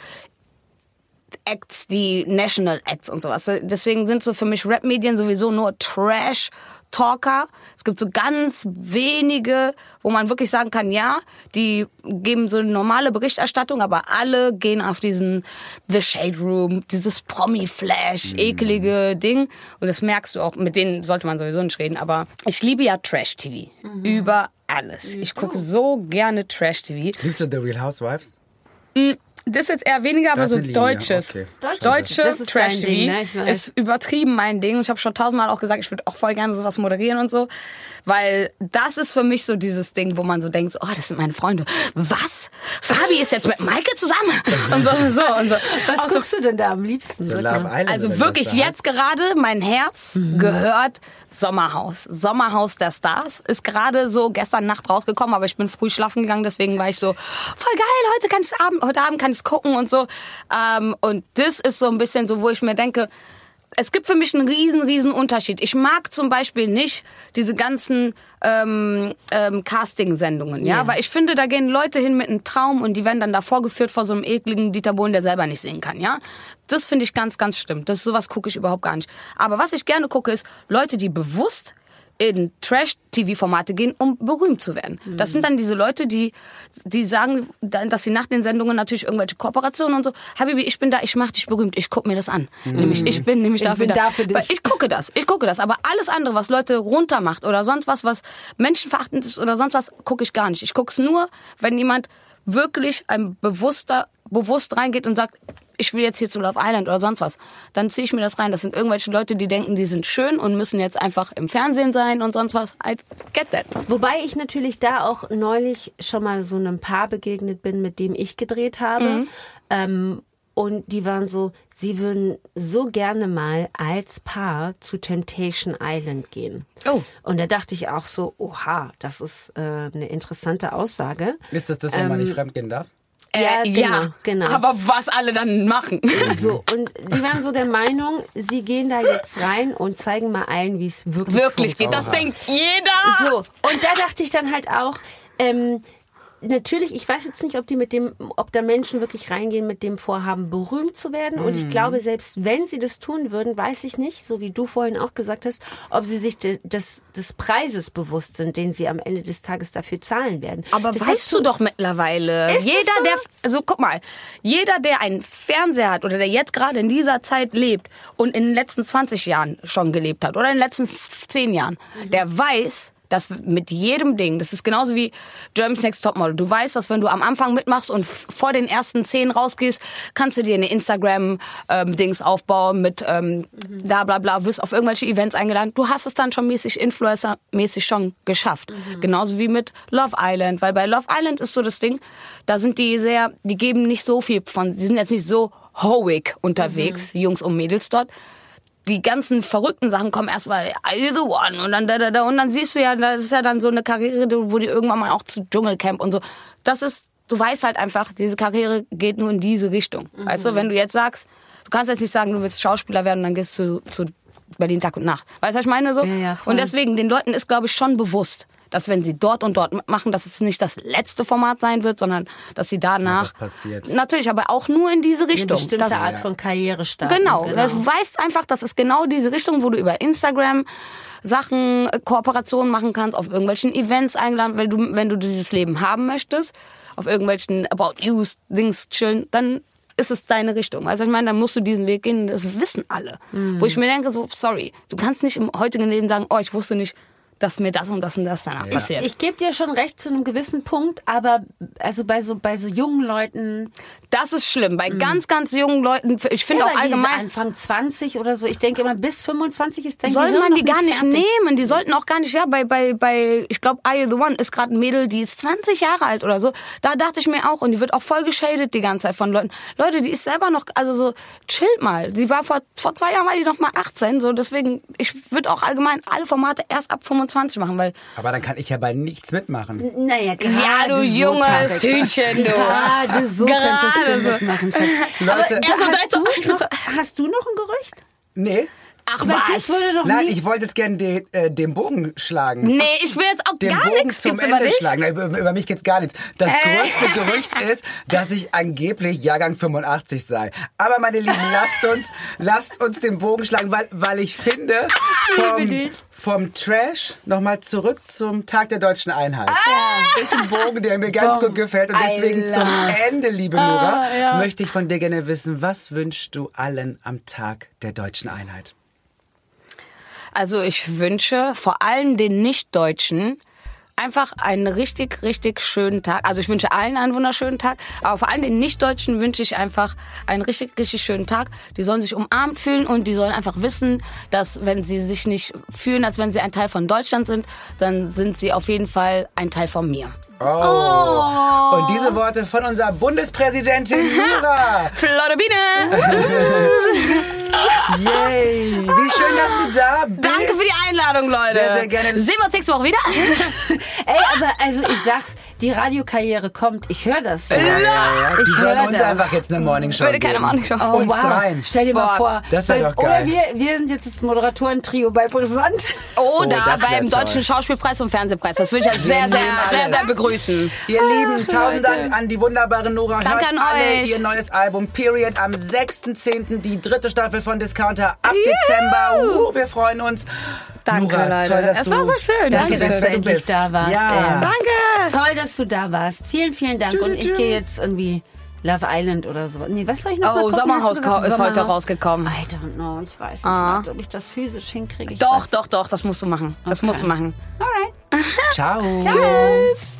Acts, die National Acts und sowas. Deswegen sind so für mich Rap-Medien sowieso nur Trash-Talker. Es gibt so ganz wenige, wo man wirklich sagen kann, ja, die geben so eine normale Berichterstattung, aber alle gehen auf diesen The Shade Room, dieses Promi-Flash, mhm. ekelige Ding. Und das merkst du auch, mit denen sollte man sowieso nicht reden, aber ich liebe ja Trash-T V. Mhm. Über alles. Ich gucke so gerne Trash-T V. Liebst du The Real Housewives? Mhm. Das ist jetzt eher weniger, aber so Linie. deutsches. Okay. Deutsche Trash-T V ne? ist übertrieben mein Ding. Und ich habe schon tausendmal auch gesagt, ich würde auch voll gerne sowas moderieren und so. Weil das ist für mich so dieses Ding, wo man so denkt, oh, das sind meine Freunde. Was? Fabi ist jetzt mit Maike zusammen? Und so, und so, und so. Was auch guckst so, du denn da am liebsten? So Love Island also wirklich jetzt gerade, mein Herz mhm. gehört Sommerhaus. Sommerhaus der Stars ist gerade so gestern Nacht rausgekommen, aber ich bin früh schlafen gegangen, deswegen war ich so, voll geil, heute kann ich's Abend, heute Abend kann ich's gucken und so. Ähm, und das ist so ein bisschen so, wo ich mir denke, es gibt für mich einen riesen, riesen Unterschied. Ich mag zum Beispiel nicht diese ganzen ähm, ähm, Casting-Sendungen, ja? Yeah. Weil ich finde, da gehen Leute hin mit einem Traum und die werden dann da vorgeführt vor so einem ekligen Dieter Bohlen, der selber nicht singen kann, ja? Das finde ich ganz, ganz schlimm. Das sowas gucke ich überhaupt gar nicht. Aber was ich gerne gucke, ist Leute, die bewusst in Trash-T V-Formate gehen, um berühmt zu werden. Mhm. Das sind dann diese Leute, die die sagen, dass sie nach den Sendungen natürlich irgendwelche Kooperationen und so, Habibi, ich bin da, ich mach dich berühmt, ich guck mir das an. Mhm. Nämlich, ich bin nämlich ich dafür bin da. da für dich. Weil ich gucke das, ich gucke das. Aber alles andere, was Leute runtermacht oder sonst was, was menschenverachtend ist oder sonst was, gucke ich gar nicht. Ich gucke es nur, wenn jemand wirklich ein bewusster, bewusst reingeht und sagt, ich will jetzt hier zu Love Island oder sonst was, dann ziehe ich mir das rein. Das sind irgendwelche Leute, die denken, die sind schön und müssen jetzt einfach im Fernsehen sein und sonst was. I get that. Wobei ich natürlich da auch neulich schon mal so einem Paar begegnet bin, mit dem ich gedreht habe. Mhm. Ähm, und die waren so, sie würden so gerne mal als Paar zu Temptation Island gehen. Oh. Und da dachte ich auch so, oha, das ist äh, eine interessante Aussage. Ist das das, wo ähm, man nicht fremdgehen darf? Ja, Äh, genau, ja, genau. aber was alle dann machen. So, und die waren so der Meinung, sie gehen da jetzt rein und zeigen mal allen, wie es wirklich, Wirklich geht. Das denkt jeder. So, und da dachte ich dann halt auch, ähm, natürlich, ich weiß jetzt nicht, ob die mit dem, ob da Menschen wirklich reingehen mit dem Vorhaben, berühmt zu werden. Und ich glaube, selbst wenn sie das tun würden, weiß ich nicht, so wie du vorhin auch gesagt hast, ob sie sich de, des, des Preises bewusst sind, den sie am Ende des Tages dafür zahlen werden. Aber das weißt du doch mittlerweile, Ist jeder, so? der, also guck mal, jeder, der einen Fernseher hat oder der jetzt gerade in dieser Zeit lebt und in den letzten zwanzig Jahren schon gelebt hat oder in den letzten zehn Jahren, mhm. der weiß, dass mit jedem Ding, das ist genauso wie Germany's Next Topmodel. Du weißt, dass wenn du am Anfang mitmachst und vor den ersten zehn rausgehst, kannst du dir eine Instagram-Dings ähm, aufbauen mit ähm, mhm. bla bla bla, wirst auf irgendwelche Events eingeladen. Du hast es dann schon mäßig, Influencer-mäßig schon geschafft. Mhm. Genauso wie mit Love Island. Weil bei Love Island ist so das Ding, da sind die sehr, die geben nicht so viel von, die sind jetzt nicht so hoig unterwegs, mhm. Jungs und Mädels dort. Die ganzen verrückten Sachen kommen erstmal, are you the one? Und dann, da, da, da. Und dann siehst du ja, das ist ja dann so eine Karriere, wo die irgendwann mal auch zu Dschungelcamp und so. Das ist, du weißt halt einfach, diese Karriere geht nur in diese Richtung. Mhm. Weißt du, wenn du jetzt sagst, du kannst jetzt nicht sagen, du willst Schauspieler werden und dann gehst du zu Berlin Tag und Nacht. Weißt du, was ich meine so? Ja, ja, voll. Und deswegen, den Leuten ist, glaube ich, schon bewusst, dass wenn sie dort und dort mitmachen, dass es nicht das letzte Format sein wird, sondern dass sie danach... Ja, was passiert. Natürlich, aber auch nur in diese Richtung. Eine bestimmte das, Art von Karriere starten. Genau, genau. Das weißt einfach, das ist genau diese Richtung, wo du über Instagram Sachen, Kooperationen machen kannst, auf irgendwelchen Events eingeladen, weil du, wenn du dieses Leben haben möchtest, auf irgendwelchen About You-Dings chillen, dann ist es deine Richtung. Also ich meine, dann musst du diesen Weg gehen, das wissen alle. Mhm. Wo ich mir denke, so, sorry, du kannst nicht im heutigen Leben sagen, oh, ich wusste nicht, dass mir das und das und das danach ja. passiert. Ich, ich gebe dir schon recht zu einem gewissen Punkt, aber also bei so bei so jungen Leuten... Das ist schlimm. Bei mm. ganz, ganz jungen Leuten, ich finde ja, auch allgemein... Anfang zwanzig oder so, ich denke immer, bis fünfundzwanzig ist dein Soll Gehirn man die noch gar nicht fertig. nehmen. Die sollten auch gar nicht, ja, bei, bei, bei ich glaube, Are You The One ist gerade ein Mädel, die ist zwanzig Jahre alt oder so. Da dachte ich mir auch, und die wird auch voll geschadet die ganze Zeit von Leuten. Leute, die ist selber noch, also so, chillt mal. Die war vor, vor zwei Jahren war die noch mal achtzehn, so, deswegen, ich würde auch allgemein alle Formate erst ab fünfundzwanzig machen, weil aber dann kann ich ja bei nichts mitmachen. Naja, ja, du so junges Hühnchen, du. Gerade so könntest du mitmachen, Schatz. Leute, aber, also, hast, du, du noch, hast du noch ein Gerücht? Nee. Ach aber was? Das würde doch Nein, nie... ich wollte jetzt gerne den, äh, den Bogen schlagen. Nee, ich will jetzt auch den gar Bogen nichts. zum Gibt's Ende über dich? schlagen. Nein, über, über mich geht's gar nichts. Das Äh. größte Gerücht ist, dass ich angeblich Jahrgang fünfundachtzig sei. Aber meine Lieben, lasst uns, lasst uns den Bogen schlagen, weil, weil ich finde, vom, vom Trash nochmal zurück zum Tag der Deutschen Einheit. Ah. Ist ein Bogen, der mir ganz Boom. gut gefällt. Und deswegen I zum love. Ende, liebe Nora, Ah, ja. möchte ich von dir gerne wissen, was wünschst du allen am Tag der Deutschen Einheit? Also ich wünsche vor allem den Nicht-Deutschen einfach einen richtig, richtig schönen Tag. Also ich wünsche allen einen wunderschönen Tag, aber vor allem den Nicht-Deutschen wünsche ich einfach einen richtig, richtig schönen Tag. Die sollen sich umarmt fühlen und die sollen einfach wissen, dass wenn sie sich nicht fühlen, als wenn sie ein Teil von Deutschland sind, dann sind sie auf jeden Fall ein Teil von mir. Oh. oh. Und diese Worte von unserer Bundespräsidentin Nora. Flotte Biene! Yay! Wie schön, dass du da bist. Danke für die Einladung, Leute. Sehr, sehr gerne. Sehen wir uns nächste Woche wieder? Ey, aber also ich sag's, die Radiokarriere kommt. Ich höre das. Ja, ja, ja. Die Ich sollen höre uns das. einfach jetzt eine Morningshow Würde keine geben. Morningshow. Oh, uns wow. dreien. Stell dir mal Boah, vor. das wär weil- doch geil. Oder wir, wir sind jetzt das Moderatoren-Trio bei Brisant. Oder das wär beim toll. Deutschen Schauspielpreis und Fernsehpreis. Das würde ich ja sehr, nehmen sehr, sehr, alles. sehr begrüßen. Ihr Lieben, tausend Leute. Dank an die wunderbare Nora. Danke Hört an alle euch. ihr neues Album Period am sechsten zehnten Die dritte Staffel von Discounter ab Dezember. Uh, wir freuen uns. Danke, Nora, Leute. toll, dass Es du, war so schön. Dass Danke, du, dass du endlich da warst. Ja. ey. Danke. Toll, dass du da warst. Vielen, vielen Dank. Und ich gehe jetzt irgendwie Love Island oder so. Nee, was soll ich noch mal Oh, gucken? Sommerhaus Hast du gesagt, ist heute Sommerhaus? rausgekommen. I don't know. Ich weiß nicht, Ah. warte, ob ich das physisch hinkriege. Ich Doch, weiß. doch, doch, das musst du machen. Das Okay. musst du machen. Alright. Ciao. Tschüss.